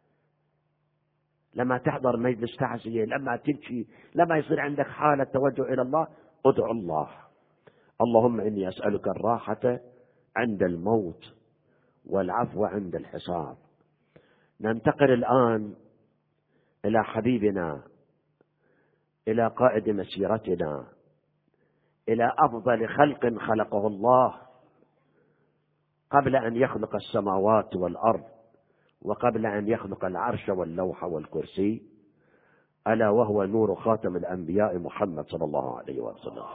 لما تحضر مجلس تعزية، لما تبكي، لما يصير عندك حالة توجه إلى الله، ادعو الله: اللهم إني أسألك الراحة عند الموت والعفو عند الحساب. ننتقل الآن إلى حبيبنا، إلى قائد مسيرتنا، إلى أفضل خلق خلقه الله قبل أن يخلق السماوات والأرض، وقبل أن يخلق العرش واللوح والكرسي، ألا وهو نور خاتم الأنبياء محمد صلى الله عليه وسلم.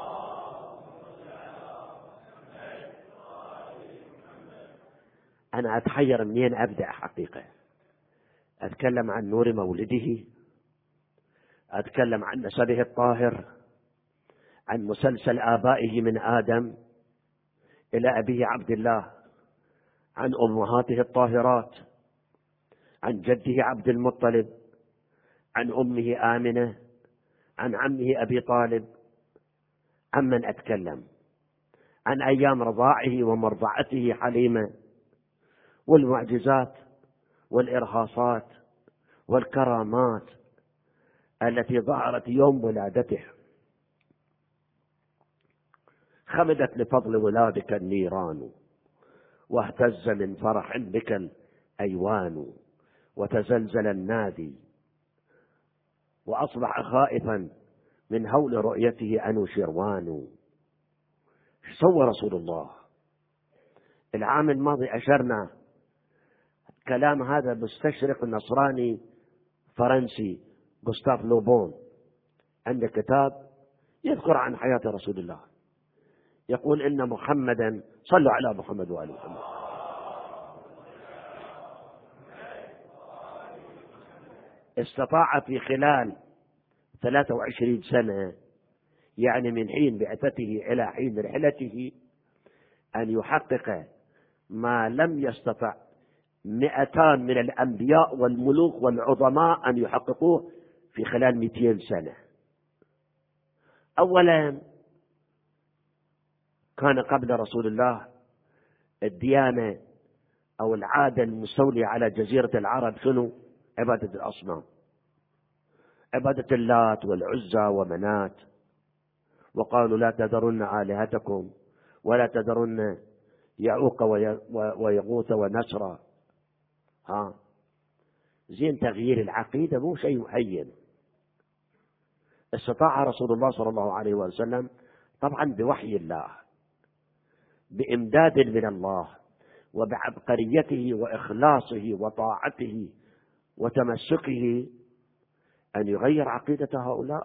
أنا أتحير منين أبدأ حقيقة. أتكلم عن نور مولده، أتكلم عن نسبه الطاهر، عن مسلسل آبائه من آدم إلى أبيه عبد الله، عن أمهاته الطاهرات، عن جده عبد المطلب، عن أمه آمنة، عن عمه أبي طالب. عمن أتكلم؟ عن أيام رضاعه ومرضعته حليمة، والمعجزات والإرهاصات والكرامات التي ظهرت يوم ولادته. خمدت لفضل ولادك النيران، واهتز من فرح بك الأيوان، وتزلزل النادي، وأصبح خائفا من هول رؤيته أنوشروان. سوى رسول الله. العام الماضي أشرنا كلام هذا مستشرق نصراني فرنسي غوستاف لوبون، عنده كتاب يذكر عن حياة رسول الله، يقول إن محمدا، صلوا على محمد وآل محمد، استطاع في خلال ثلاثة وعشرين سنة، يعني من حين بعثته إلى حين رحلته، أن يحقق ما لم يستطع مئتان من الأنبياء والملوك والعظماء أن يحققوه في خلال مئتين سنة. أولا، كان قبل رسول الله الديانة أو العادة المستولية على جزيرة العرب شنو؟ عبادة الأصنام، عبادة اللات والعزى ومنات. وقالوا: لا تذرن آلهتكم ولا تذرن يعوق ويغوث ونسرا. ها زين، تغيير العقيدة مو شيء هين. استطاع رسول الله صلى الله عليه وسلم طبعا بوحي الله، بإمداد من الله، وبعبقريته وإخلاصه وطاعته وتمسكه، أن يغير عقيدة هؤلاء.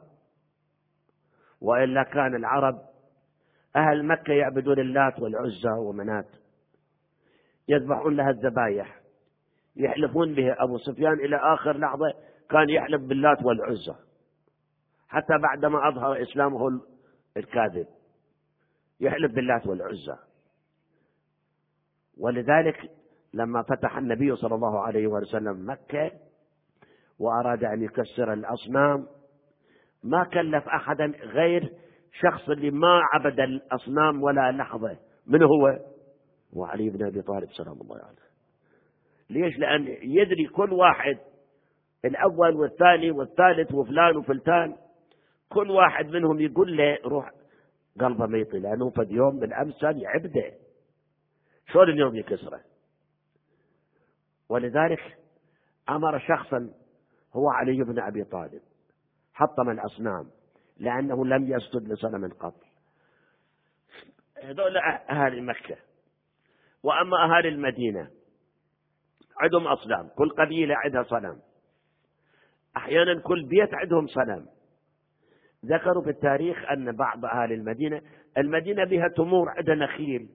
وإلا كان العرب أهل مكة يعبدون اللات والعزى ومنات، يذبحون لها الذبايح، يحلفون به. أبو سفيان إلى آخر لحظة كان يحلف باللات والعزى. حتى بعدما أظهر إسلامه الكاذب يحلف باللات والعزى. ولذلك لما فتح النبي صلى الله عليه وسلم مكة وأراد أن يكسر الأصنام ما كلف أحدا غير شخص اللي ما عبد الأصنام ولا لحظة. من هو؟ وعلي بن أبي طالب سلام الله عليه. ليش؟ لأن يدري كل واحد الأول والثاني والثالث وفلان وفلتان كل واحد منهم يقول له روح قلبه ما يطيل، لأنه في يوم من الأمثال يعبده شلون اليوم يكسره. ولذلك أمر شخصا هو علي بن أبي طالب حطم الأصنام لأنه لم يسجد لصنم قط. هذول أهالي مكة. وأما أهالي المدينة عندهم أصنام، كل قبيلة عندها صنم، أحيانا كل بيت عندهم صنم. ذكروا في التاريخ أن بعض أهالي المدينة المدينة بها تمور عندها نخيل،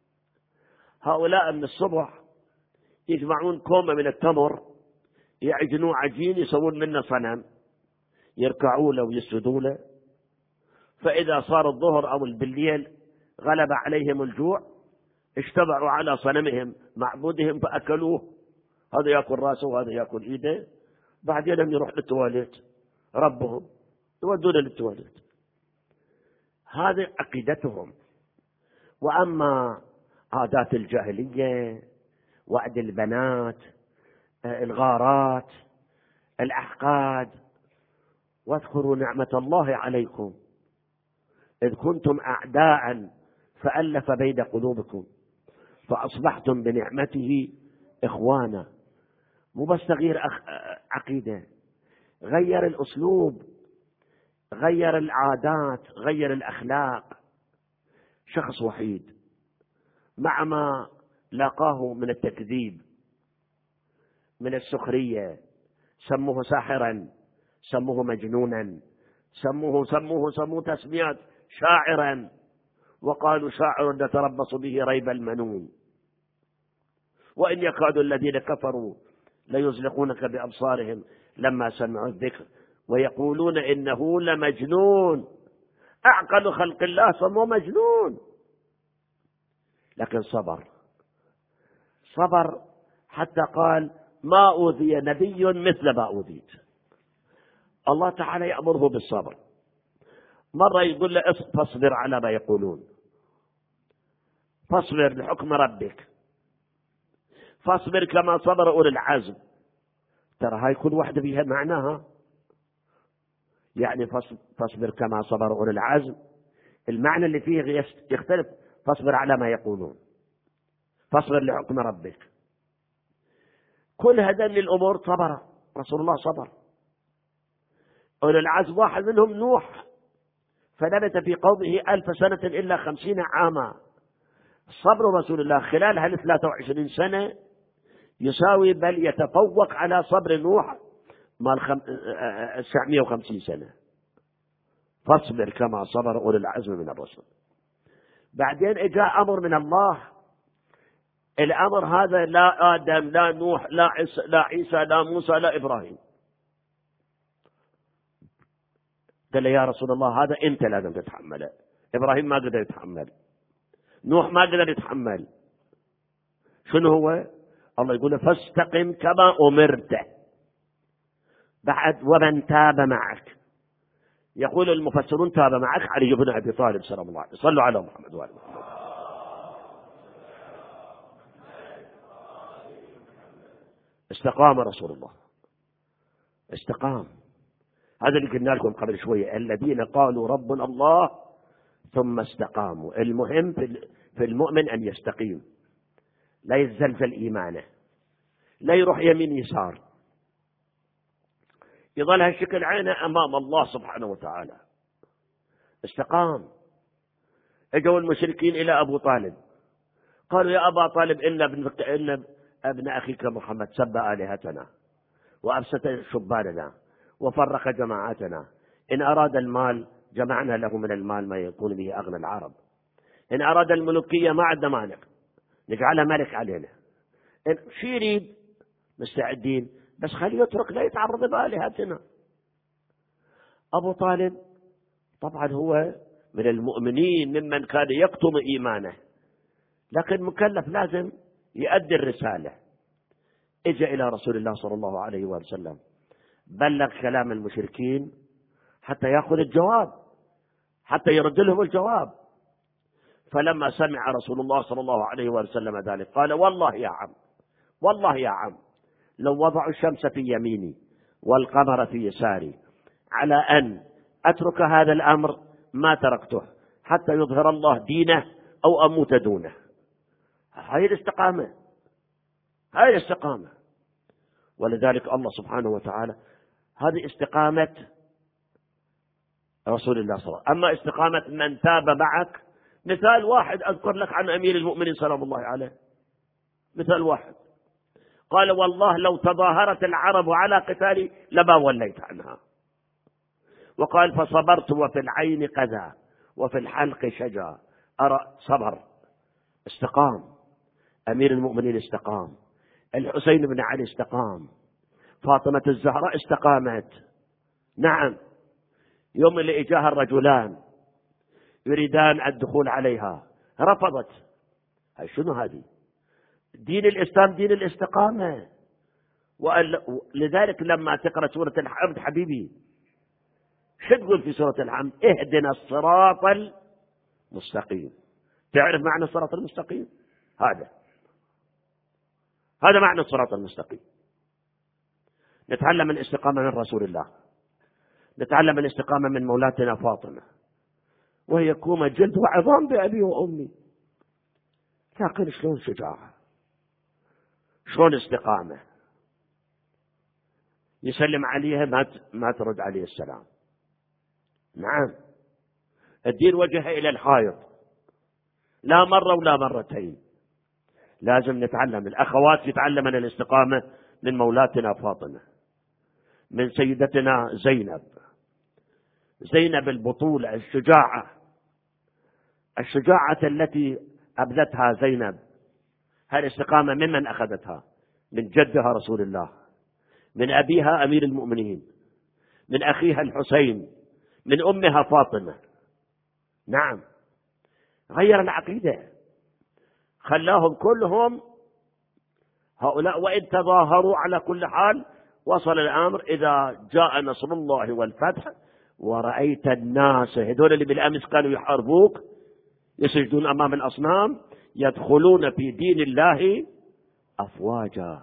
هؤلاء من الصبح يجمعون كومة من التمر يعجنوا عجين يسوون منه صنم يركعوا له ويسجدوا له. فإذا صار الظهر أو بالليل غلب عليهم الجوع اجتمعوا على صنمهم معبودهم فأكلوه، هذا يأكل رأسه وهذا يأكل إيده، بعدين لم يروح للتواليت ربهم يودون للتواليت. هذه عقيدتهم. وأما عادات الجاهلية وعد البنات الغارات الأحقاد، واذكروا نعمة الله عليكم إذ كنتم أعداء فألف بين قلوبكم فأصبحتم بنعمته إخوانا. مو بس تغيير عقيدة، غير الأسلوب، غير العادات، غير الأخلاق. شخص وحيد مع ما لاقاه من التكذيب من السخرية، سموه ساحرا، سموه مجنونا، سموه سموه سموه تسميات، شاعرا، وقالوا شاعر نتربص به ريب المنون، وإن يكاد الذين كفروا ليزلقونك بأبصارهم لما سمعوا الذكر ويقولون إنه لمجنون، أعقل خلق الله سموه مجنون. لكن صبر صبر حتى قال ما أوذي نبي مثل ما أوذيت. الله تعالى يأمره بالصبر. مرة يقول له فاصبر على ما يقولون، فاصبر لحكم ربك، فاصبر كما صبر أولي العزم. ترى هاي كل واحدة بها معناها، يعني فاصبر كما صبر أولي العزم المعنى اللي فيه يختلف. فاصبر على ما يقولون، فاصبر لحكم ربك، كل هذين الأمور صبر رسول الله صبر. أولي العزم واحد منهم نوح فلبث في قومه ألف سنة إلا خمسين عاما. صبر رسول الله خلال هذه ثلاثة وعشرين سنة يساوي بل يتفوق على صبر نوح مال تسعمائة وخمسين سنة. فاصبر كما صبر أولي العزم من الرسل. بعدين اجاء أمر من الله، الأمر هذا لا آدم لا نوح لا عيسى لا, عيسى لا موسى لا إبراهيم. قال يا رسول الله هذا أنت لازم تتحمله، إبراهيم ما قدر يتحمل، نوح ما قدر يتحمل. شنو هو؟ الله يقول فاستقم كما أمرت. بعد ومن تاب معك، يقول المفسرون تاب معك علي بن أبي طالب سلام الله عليه. صلوا على محمد وآل محمد. استقام رسول الله، استقام. هذا اللي قلنا لكم قبل شوية، الذين قالوا ربنا الله ثم استقاموا. المهم في المؤمن أن يستقيم، لا يزلزل إيمانه، لا يروح يمين يسار، يظل هالشكل عينه أمام الله سبحانه وتعالى. استقام. اجوا المشركين إلى أبو طالب قالوا يا أبا طالب إن ابن, إن ابن أخيك محمد سب آلهتنا وأفسد شباننا وفرق جماعاتنا، إن أراد المال جمعنا له من المال ما يكون به أغنى العرب، إن أراد الملوكية ما عندنا مانع نجعله ملك علينا، شو يريد مستعدين، بس خليه يترك لا يتعرض بآلهتنا. أبو طالب طبعا هو من المؤمنين ممن كان يكتم إيمانه، لكن مكلف لازم يؤدي الرسالة. اجى إلى رسول الله صلى الله عليه وسلم، بلغ كلام المشركين حتى يأخذ الجواب، حتى يرد لهم الجواب. فلما سمع رسول الله صلى الله عليه وسلم ذلك قال: والله يا عم، والله يا عم، لو وضعوا الشمس في يميني والقمر في يساري على أن أترك هذا الأمر ما تركته حتى يظهر الله دينه أو أموت دونه. هاي الاستقامة، هاي الاستقامة. ولذلك الله سبحانه وتعالى هذه استقامة رسول الله صلى الله عليه وسلم. أما استقامة من تاب معك، مثال واحد أذكر لك عن أمير المؤمنين سلام الله عليه، مثال واحد قال: والله لو تظاهرت العرب على قتالي لما وليت عنها. وقال: فصبرت وفي العين قذى وفي الحلق شجا. أرى صبر، استقام. أمير المؤمنين استقام، الحسين بن علي استقام، فاطمة الزهراء استقامت. نعم، يوم اللي إجاها الرجلان يريدان الدخول عليها رفضت. هاي شنو هذه؟ دين الإسلام دين الاستقامة. ولذلك لما تقرأ سورة الحمد حبيبي، شو تقول في سورة الحمد؟ اهدنا الصراط المستقيم. تعرف معنى الصراط المستقيم؟ هذا هذا معنى الصراط المستقيم. نتعلم الاستقامة من رسول الله، نتعلم الاستقامة من مولاتنا فاطمة، وهي كومة جلد وعظام بأبي وأمي، لكن شلون شجاعة، شلون استقامة. يسلم عليها ما ما ترد عليه السلام. نعم، الدين وجهها إلى الحائط، لا مرة ولا مرتين. لازم نتعلم، الأخوات يتعلمن الاستقامة من مولاتنا فاطمة، من سيدتنا زينب، زينب البطولة، الشجاعة، الشجاعة التي أبدتها زينب. هذه الاستقامة ممن أخذتها؟ من جدها رسول الله، من أبيها أمير المؤمنين، من أخيها الحسين، من أمها فاطمة. نعم، غير العقيدة، خلاهم كلهم هؤلاء وإن تظاهروا على كل حال. وصل الأمر إذا جاء نصر الله والفتح ورأيت الناس، هذول اللي بالأمس كانوا يحاربوك يسجدون أمام الأصنام، يدخلون في دين الله أفواجا.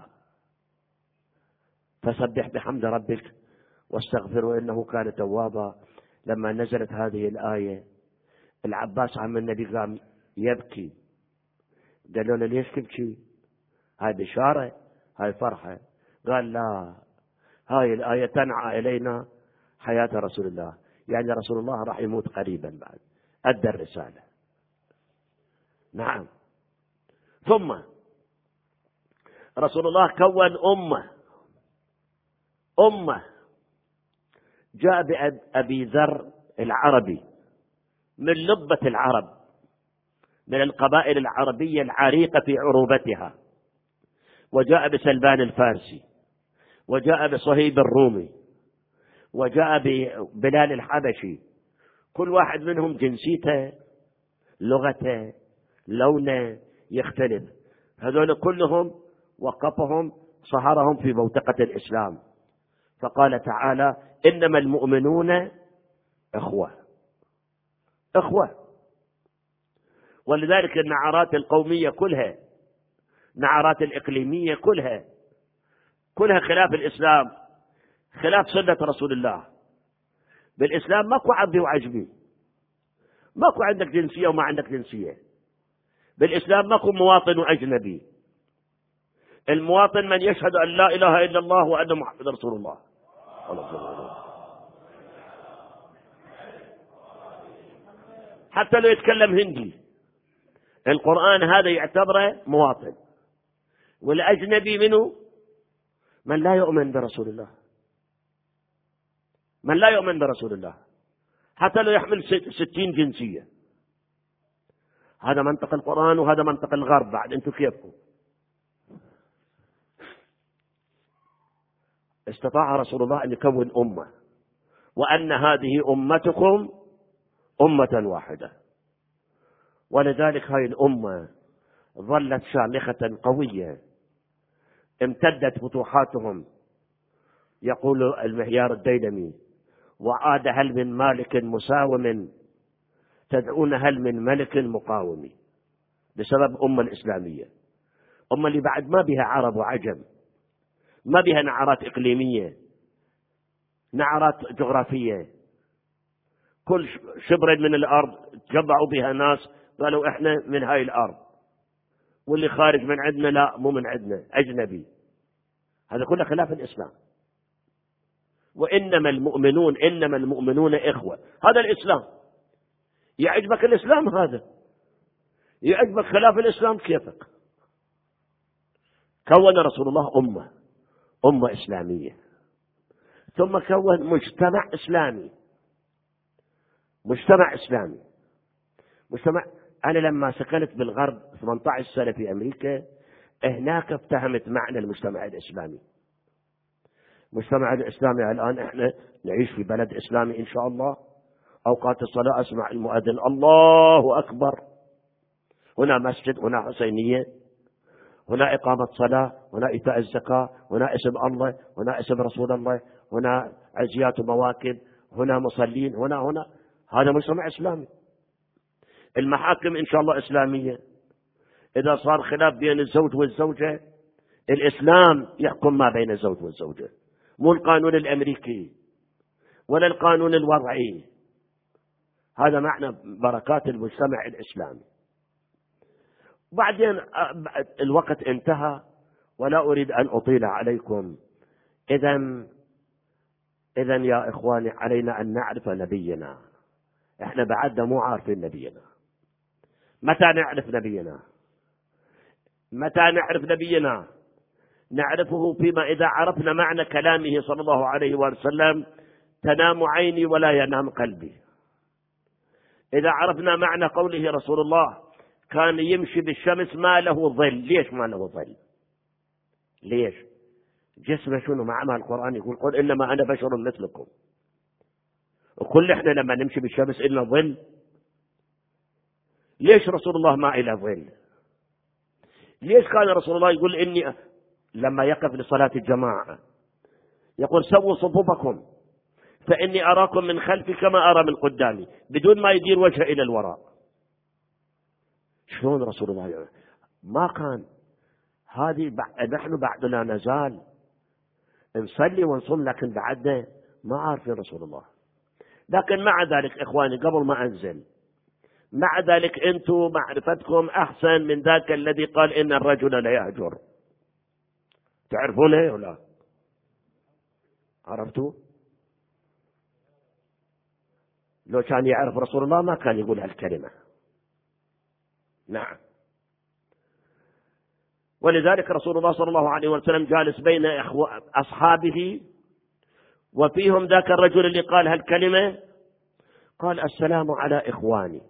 فسبح بحمد ربك واستغفره إنه كان توابا. لما نزلت هذه الآية العباس عم النبي قام يبكي، قالوا له: ليش تبكي؟ هاي بشارة، هاي فرحة. قال: لا، هاي الآية تنعى إلينا حياة رسول الله، يعني رسول الله راح يموت قريبا بعد، أدى الرسالة. نعم. ثم رسول الله كون أمة أمة جاء بأبي ذر العربي من لبة العرب، من القبائل العربية العريقة في عروبتها، وجاء بسلمان الفارسي، وجاء بصهيب الرومي، وجاء ببلال الحبشي. كل واحد منهم جنسيته، لغته، لونه يختلف. هذول كلهم وقفهم، صهرهم في بوتقة الإسلام. فقال تعالى: إنما المؤمنون إخوة إخوة. ولذلك النعرات القومية كلها، نعرات الإقليمية كلها كلها خلاف الإسلام، خلاف سنة رسول الله. بالإسلام ماكو عبدي وعجمي، ماكو عندك جنسية وما عندك جنسية. بالإسلام ماكو مواطن وأجنبي. المواطن من يشهد أن لا إله إلا الله وأن محمد رسول الله. حتى لو يتكلم هندي، القرآن هذا يعتبره مواطن. والأجنبي منه من لا يؤمن برسول الله، من لا يؤمن برسول الله، حتى لو يحمل ستين جنسية. هذا منطق القرآن وهذا منطق الغرب. بعد أنتم كيفكم؟ استطاع رسول الله أن يكون أمة، وأن هذه أمتكم أمة واحدة. ولذلك هذه الأمة ظلت شامخة قوية، امتدت فتوحاتهم. يقول المهيار الديلمي: وعاد هل من مالك مساوم تدعون هل من ملك مقاوم. بسبب أمة الإسلامية، أمة اللي بعد ما بها عرب وعجم، ما بها نعرات إقليمية، نعرات جغرافية. كل شبر من الأرض تجمعوا بها ناس قالوا إحنا من هاي الأرض، واللي خارج من عندنا لا، مو من عندنا، أجنبي. هذا كله خلاف الإسلام. وإنما المؤمنون إنما المؤمنون إخوة. هذا الإسلام. يعجبك الإسلام هذا، يعجبك خلاف الإسلام كيفك. كون رسول الله أمة أمة إسلامية، ثم كون مجتمع إسلامي مجتمع إسلامي مجتمع. أنا لما سكنت بالغرب ثمانية عشر سنة في أمريكا، هناك افتهمت معنى المجتمع الإسلامي. المجتمع الإسلامي الآن إحنا نعيش في بلد إسلامي إن شاء الله. أوقات الصلاة أسمع المؤذن الله أكبر، هنا مسجد، هنا حسينية، هنا إقامة صلاة، هنا إيتاء الزكاة، هنا اسم الله، هنا اسم رسول الله، هنا عزيات ومواكب، هنا مصلين، هنا هنا هذا مجتمع إسلامي. المحاكم إن شاء الله إسلامية. إذا صار خلاف بين الزوج والزوجة، الإسلام يحكم ما بين الزوج والزوجة، مو القانون الأمريكي ولا القانون الوضعي. هذا معنى بركات المجتمع الإسلامي. بعدين الوقت انتهى ولا أريد أن أطيل عليكم. إذن إذن يا إخواني، علينا أن نعرف نبينا. إحنا بعدنا مو عارفين نبينا. متى نعرف نبينا؟ متى نعرف نبينا؟ نعرفه فيما إذا عرفنا معنى كلامه صلى الله عليه وسلم: تنام عيني ولا ينام قلبي. إذا عرفنا معنى قوله رسول الله: كان يمشي بالشمس ما له ظل. ليش ما له ظل؟ ليش؟ جسمه شنو؟ معنى القرآن يقول: قل إنما أنا بشر مثلكم. وكل إحنا لما نمشي بالشمس إلنا ظل. ليش رسول الله ما إله ظل؟ ليش كان رسول الله يقول إني لما يقف لصلاة الجماعة يقول: سووا صفوفكم فإني أراكم من خلفي كما أرى من قدامي، بدون ما يدير وجهه إلى الوراء. شلون رسول الله يعني؟ ما كان هذه. نحن بعد لا نزال نصلي ونصوم، لكن بعدنا ما عارفين رسول الله. لكن مع ذلك إخواني، قبل ما أنزل، مع ذلك أنتم معرفتكم أحسن من ذاك الذي قال إن الرجل لا يهجر. تعرفونه ولا عرفتوا؟ لو كان يعرف رسول الله ما كان يقول هالكلمة. نعم. ولذلك رسول الله صلى الله عليه وسلم جالس بين أصحابه، وفيهم ذاك الرجل اللي قال هالكلمة، قال: السلام على إخواني.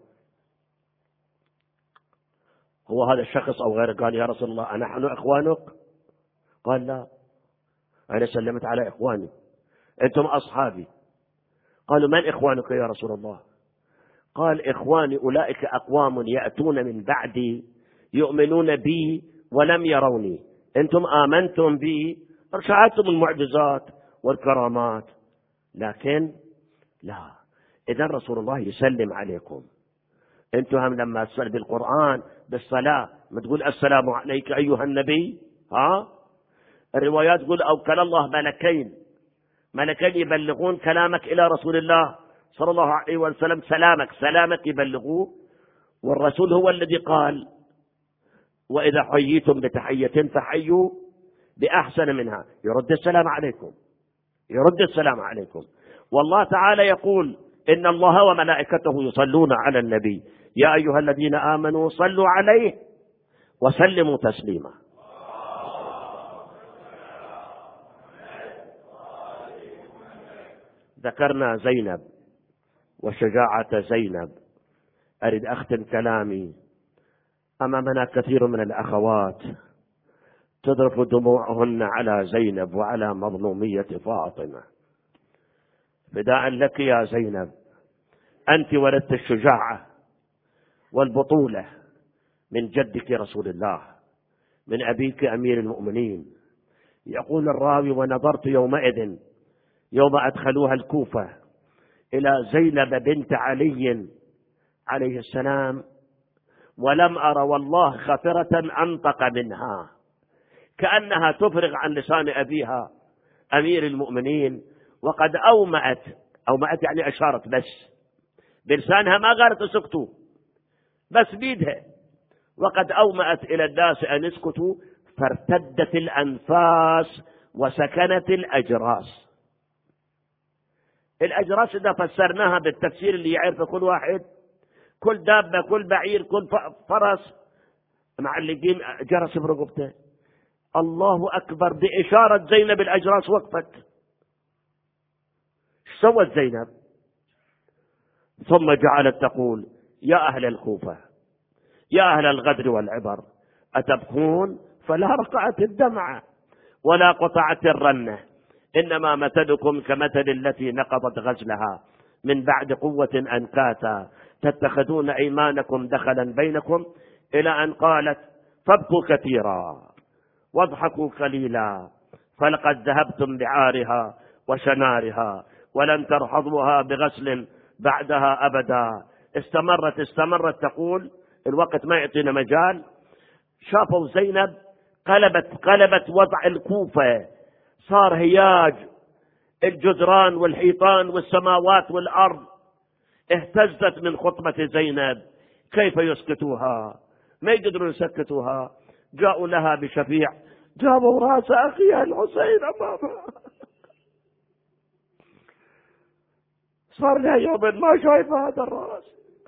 هو هذا الشخص أو غيره قال: يا رسول الله أنحن إخوانك؟ قال: لا، أنا سلمت على إخواني، أنتم أصحابي. قالوا: من إخوانك يا رسول الله؟ قال: إخواني أولئك أقوام يأتون من بعدي يؤمنون بي ولم يروني. أنتم آمنتم بي، شاهدتم المعجزات والكرامات، لكن لا. إذن رسول الله يسلم عليكم. أنتم هم لما تصل بالقرآن بالصلاة ما تقول: السلام عليك أيها النبي. ها الروايات تقول: أوكل الله ملكين ملكين يبلغون كلامك إلى رسول الله صلى الله عليه وسلم، سلامك سلامك يبلغوه. والرسول هو الذي قال: وإذا حييتم بتحية فحيوا بأحسن منها. يرد السلام عليكم، يرد السلام عليكم. والله تعالى يقول: إن الله وملائكته يصلون على النبي يا أيها الذين آمنوا صلوا عليه وسلموا تسليما. ذكرنا زينب وشجاعة زينب. أريد أختم كلامي. أمامنا كثير من الأخوات تذرف دموعهن على زينب وعلى مظلومية فاطمة. فداء لك يا زينب، أنت ولدت الشجاعة والبطولة من جدك رسول الله، من أبيك أمير المؤمنين. يقول الراوي: ونظرت يومئذ يوم أدخلوها الكوفة إلى زينب بنت علي عليه السلام، ولم أر والله خفرة أنطق منها، كأنها تفرغ عن لسان أبيها أمير المؤمنين، وقد أومأت. أومأت يعني أشارت بس بلسانها، ما قالت اسكتوا، بس بيدها، وقد أومأت إلى الناس أن اسكتوا، فارتدت الأنفاس وسكنت الأجراس. الأجراس إذا فسرناها بالتفسير اللي يعرفه كل واحد، كل دابة، كل بعير، كل فرس معلقين جرس برقبته. الله أكبر، بإشارة زينب الأجراس وقفت. ايش سوت زينب؟ ثم جعلت تقول: يا أهل الكوفة، يا أهل الغدر والعبر، أتبكون؟ فلا رقعت الدمع ولا قطعت الرنة، إنما مثلكم كمثل التي نقضت غزلها من بعد قوة أنكاثا، تتخذون أيمانكم دخلا بينكم، إلى أن قالت: فابكوا كثيرا واضحكوا قليلا، فلقد ذهبتم بعارها وشنارها، ولن ترحضوها بغسل بعدها أبدا. استمرت استمرت تقول، الوقت ما يعطينا مجال. شافوا زينب قلبت قلبت وضع الكوفة، صار هياج، الجدران والحيطان والسماوات والأرض اهتزت من خطبة زينب. كيف يسكتوها؟ ما يقدرون يسكتوها. جاءوا لها بشفيع، جابوا رأس أخيها الحسين أمامها. صار لها يوم ما شايف هذا الرأس،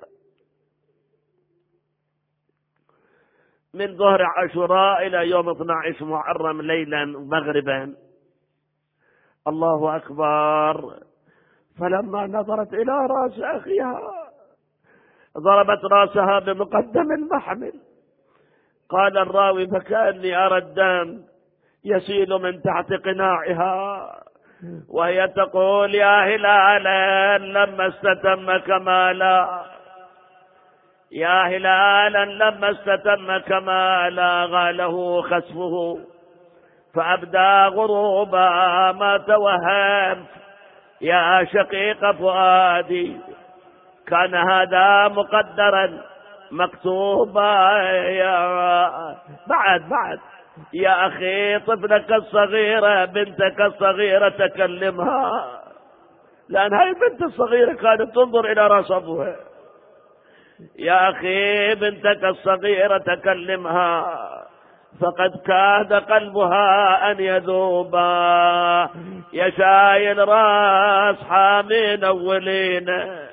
من ظهر عاشوراء إلى يوم اثني عشر محرم ليلا مغربا. الله أكبر. فلما نظرت إلى رأس أخيها ضربت رأسها بمقدم المحمل. قال الراوي: فكأني أرى الدم يسيل من تحت قناعها وهي تقول: يا هلالا لما استتم كمالا، يا هلالا لما استتم كمالا، غاله خسفه فأبدى غروبا ما توهمت، يا شقيق فؤادي كان هذا مقدرا مكتوبا. يا بعد بعد يا أخي طفلك الصغيرة بنتك الصغيرة تكلمها، لأن هاي البنت الصغيرة كانت تنظر إلى رأس أبوها. يا أخي بنتك الصغيرة تكلمها، فقد كاد قلبها أن يذوبا، يا شايل راس حامين أولين،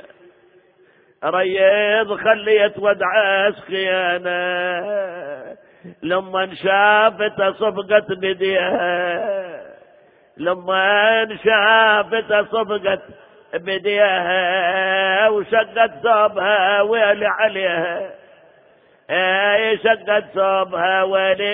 ريض خليت ودعس خيانة، لما شافت صفقت بديها، لما شافت صفقت بديها وشقت ثوبها ويلي عليها، اي شقت ثوبها ويلي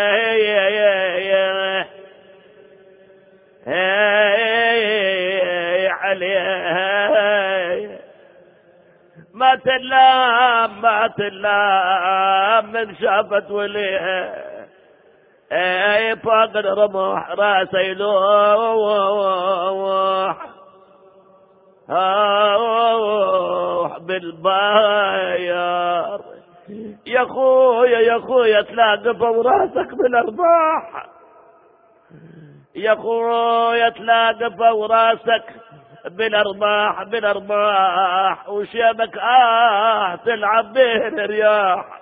عليها، ما تلام ما تلام من شافت وليها، اي فوق الرمح راسه يلوح روح بالباير. يا خويا يا خويا تلاقف وراسك بالارباح، يا خويا تلاقف وراسك بالارباح بالارباح، وشيبك آه تلعب بين الرياح.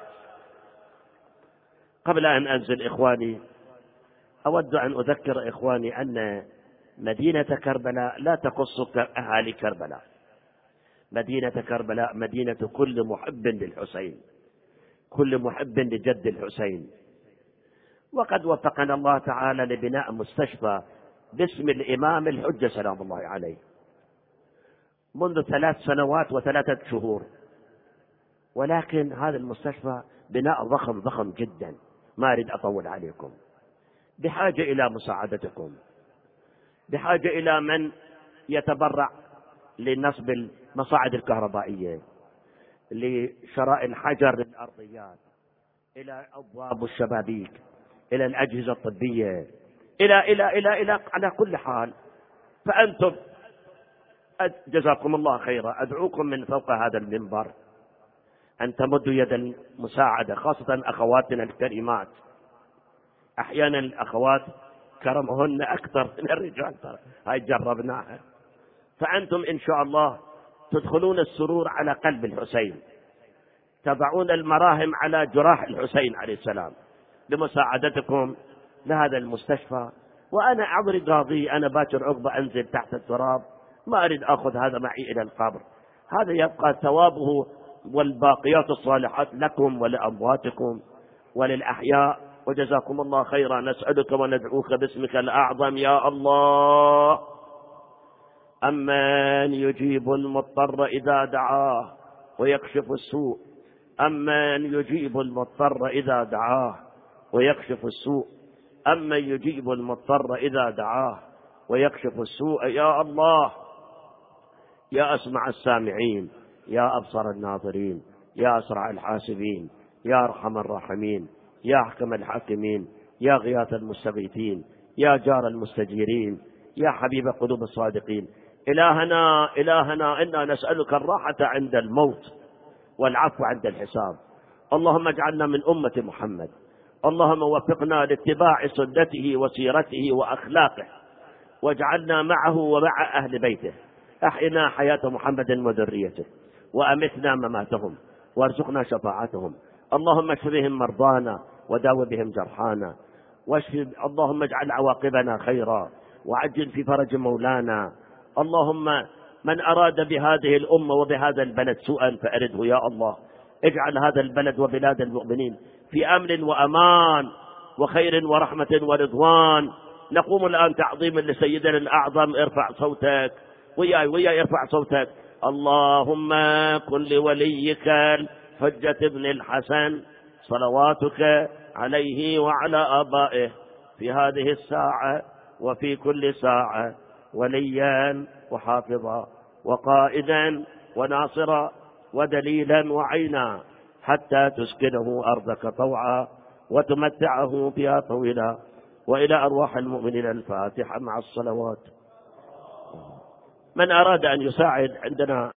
قبل أن أنزل إخواني، أود أن أذكر إخواني أن مدينة كربلاء لا تخص أهالي كربلاء. مدينة كربلاء مدينة كل محب للحسين، كل محب لجد الحسين. وقد وفقنا الله تعالى لبناء مستشفى باسم الإمام الحجة سلام الله عليه منذ ثلاث سنوات وثلاثة شهور، ولكن هذا المستشفى بناء ضخم ضخم جدا، ما أريد أطول عليكم، بحاجة إلى مساعدتكم، بحاجة إلى من يتبرع لنصب المصاعد الكهربائية، لشراء الحجر للأرضيات، إلى أبواب الشبابيك، إلى الأجهزة الطبية، إلى إلى إلى إلى على كل حال. فأنتم جزاكم الله خيرا، أدعوكم من فوق هذا المنبر أن تمدوا يد المساعدة، خاصة أخواتنا الكريمات. أحيانا الأخوات كرمهن أكثر من الرجال، ترى هاي جربناها. فأنتم إن شاء الله تدخلون السرور على قلب الحسين، تضعون المراهم على جراح الحسين عليه السلام لمساعدتكم لهذا المستشفى. وأنا عبري قاضي، أنا باكر عقبة أنزل تحت التراب، ما أريد أخذ هذا معي إلى القبر، هذا يبقى ثوابه والباقيات الصالحات لكم ولأمواتكم وللأحياء. وجزاكم الله خيرا. نسألك وندعوك باسمك الأعظم يا الله، أمن يجيب المضطر إذا دعاه ويكشف السوء، أمن يجيب المضطر إذا دعاه ويكشف السوء، أمن يجيب المضطر إذا دعاه ويكشف السوء. يا الله، يا أسمع السامعين، يا أبصر الناظرين، يا أسرع الحاسبين، يا أرحم الراحمين، يا أحكم الحاكمين، يا غياث المستغيثين، يا جار المستجيرين، يا حبيب قلوب الصادقين. إلهنا إلهنا إنا نسألك الراحة عند الموت والعفو عند الحساب. اللهم اجعلنا من أمة محمد، اللهم وفقنا لاتباع سنته وسيرته وأخلاقه، واجعلنا معه ومع أهل بيته. أحينا حياة محمد وذريته، وأمتنا مماتهم، وارزقنا شفاعتهم. اللهم اشف بهم مرضانا، وداو بهم جرحانا، واشف. اللهم اجعل عواقبنا خيرا، وعجل في فرج مولانا. اللهم من أراد بهذه الأمة وبهذا البلد سوءا فأرده يا الله. اجعل هذا البلد وبلاد المؤمنين في أمن وأمان وخير ورحمة ورضوان. نقوم الآن تعظيما لسيدنا الأعظم. ارفع صوتك وياي وياي، ارفع صوتك. اللهم كن لوليك الحجة ابن الحسن صلواتك عليه وعلى آبائه في هذه الساعة وفي كل ساعة وليا وحافظا وقائدا وناصرا ودليلا وعينا، حتى تسكنه أرضك طوعا وتمتعه بها طويلا. وإلى أرواح المؤمنين الفاتحة مع الصلوات. من أراد أن يساعد عندنا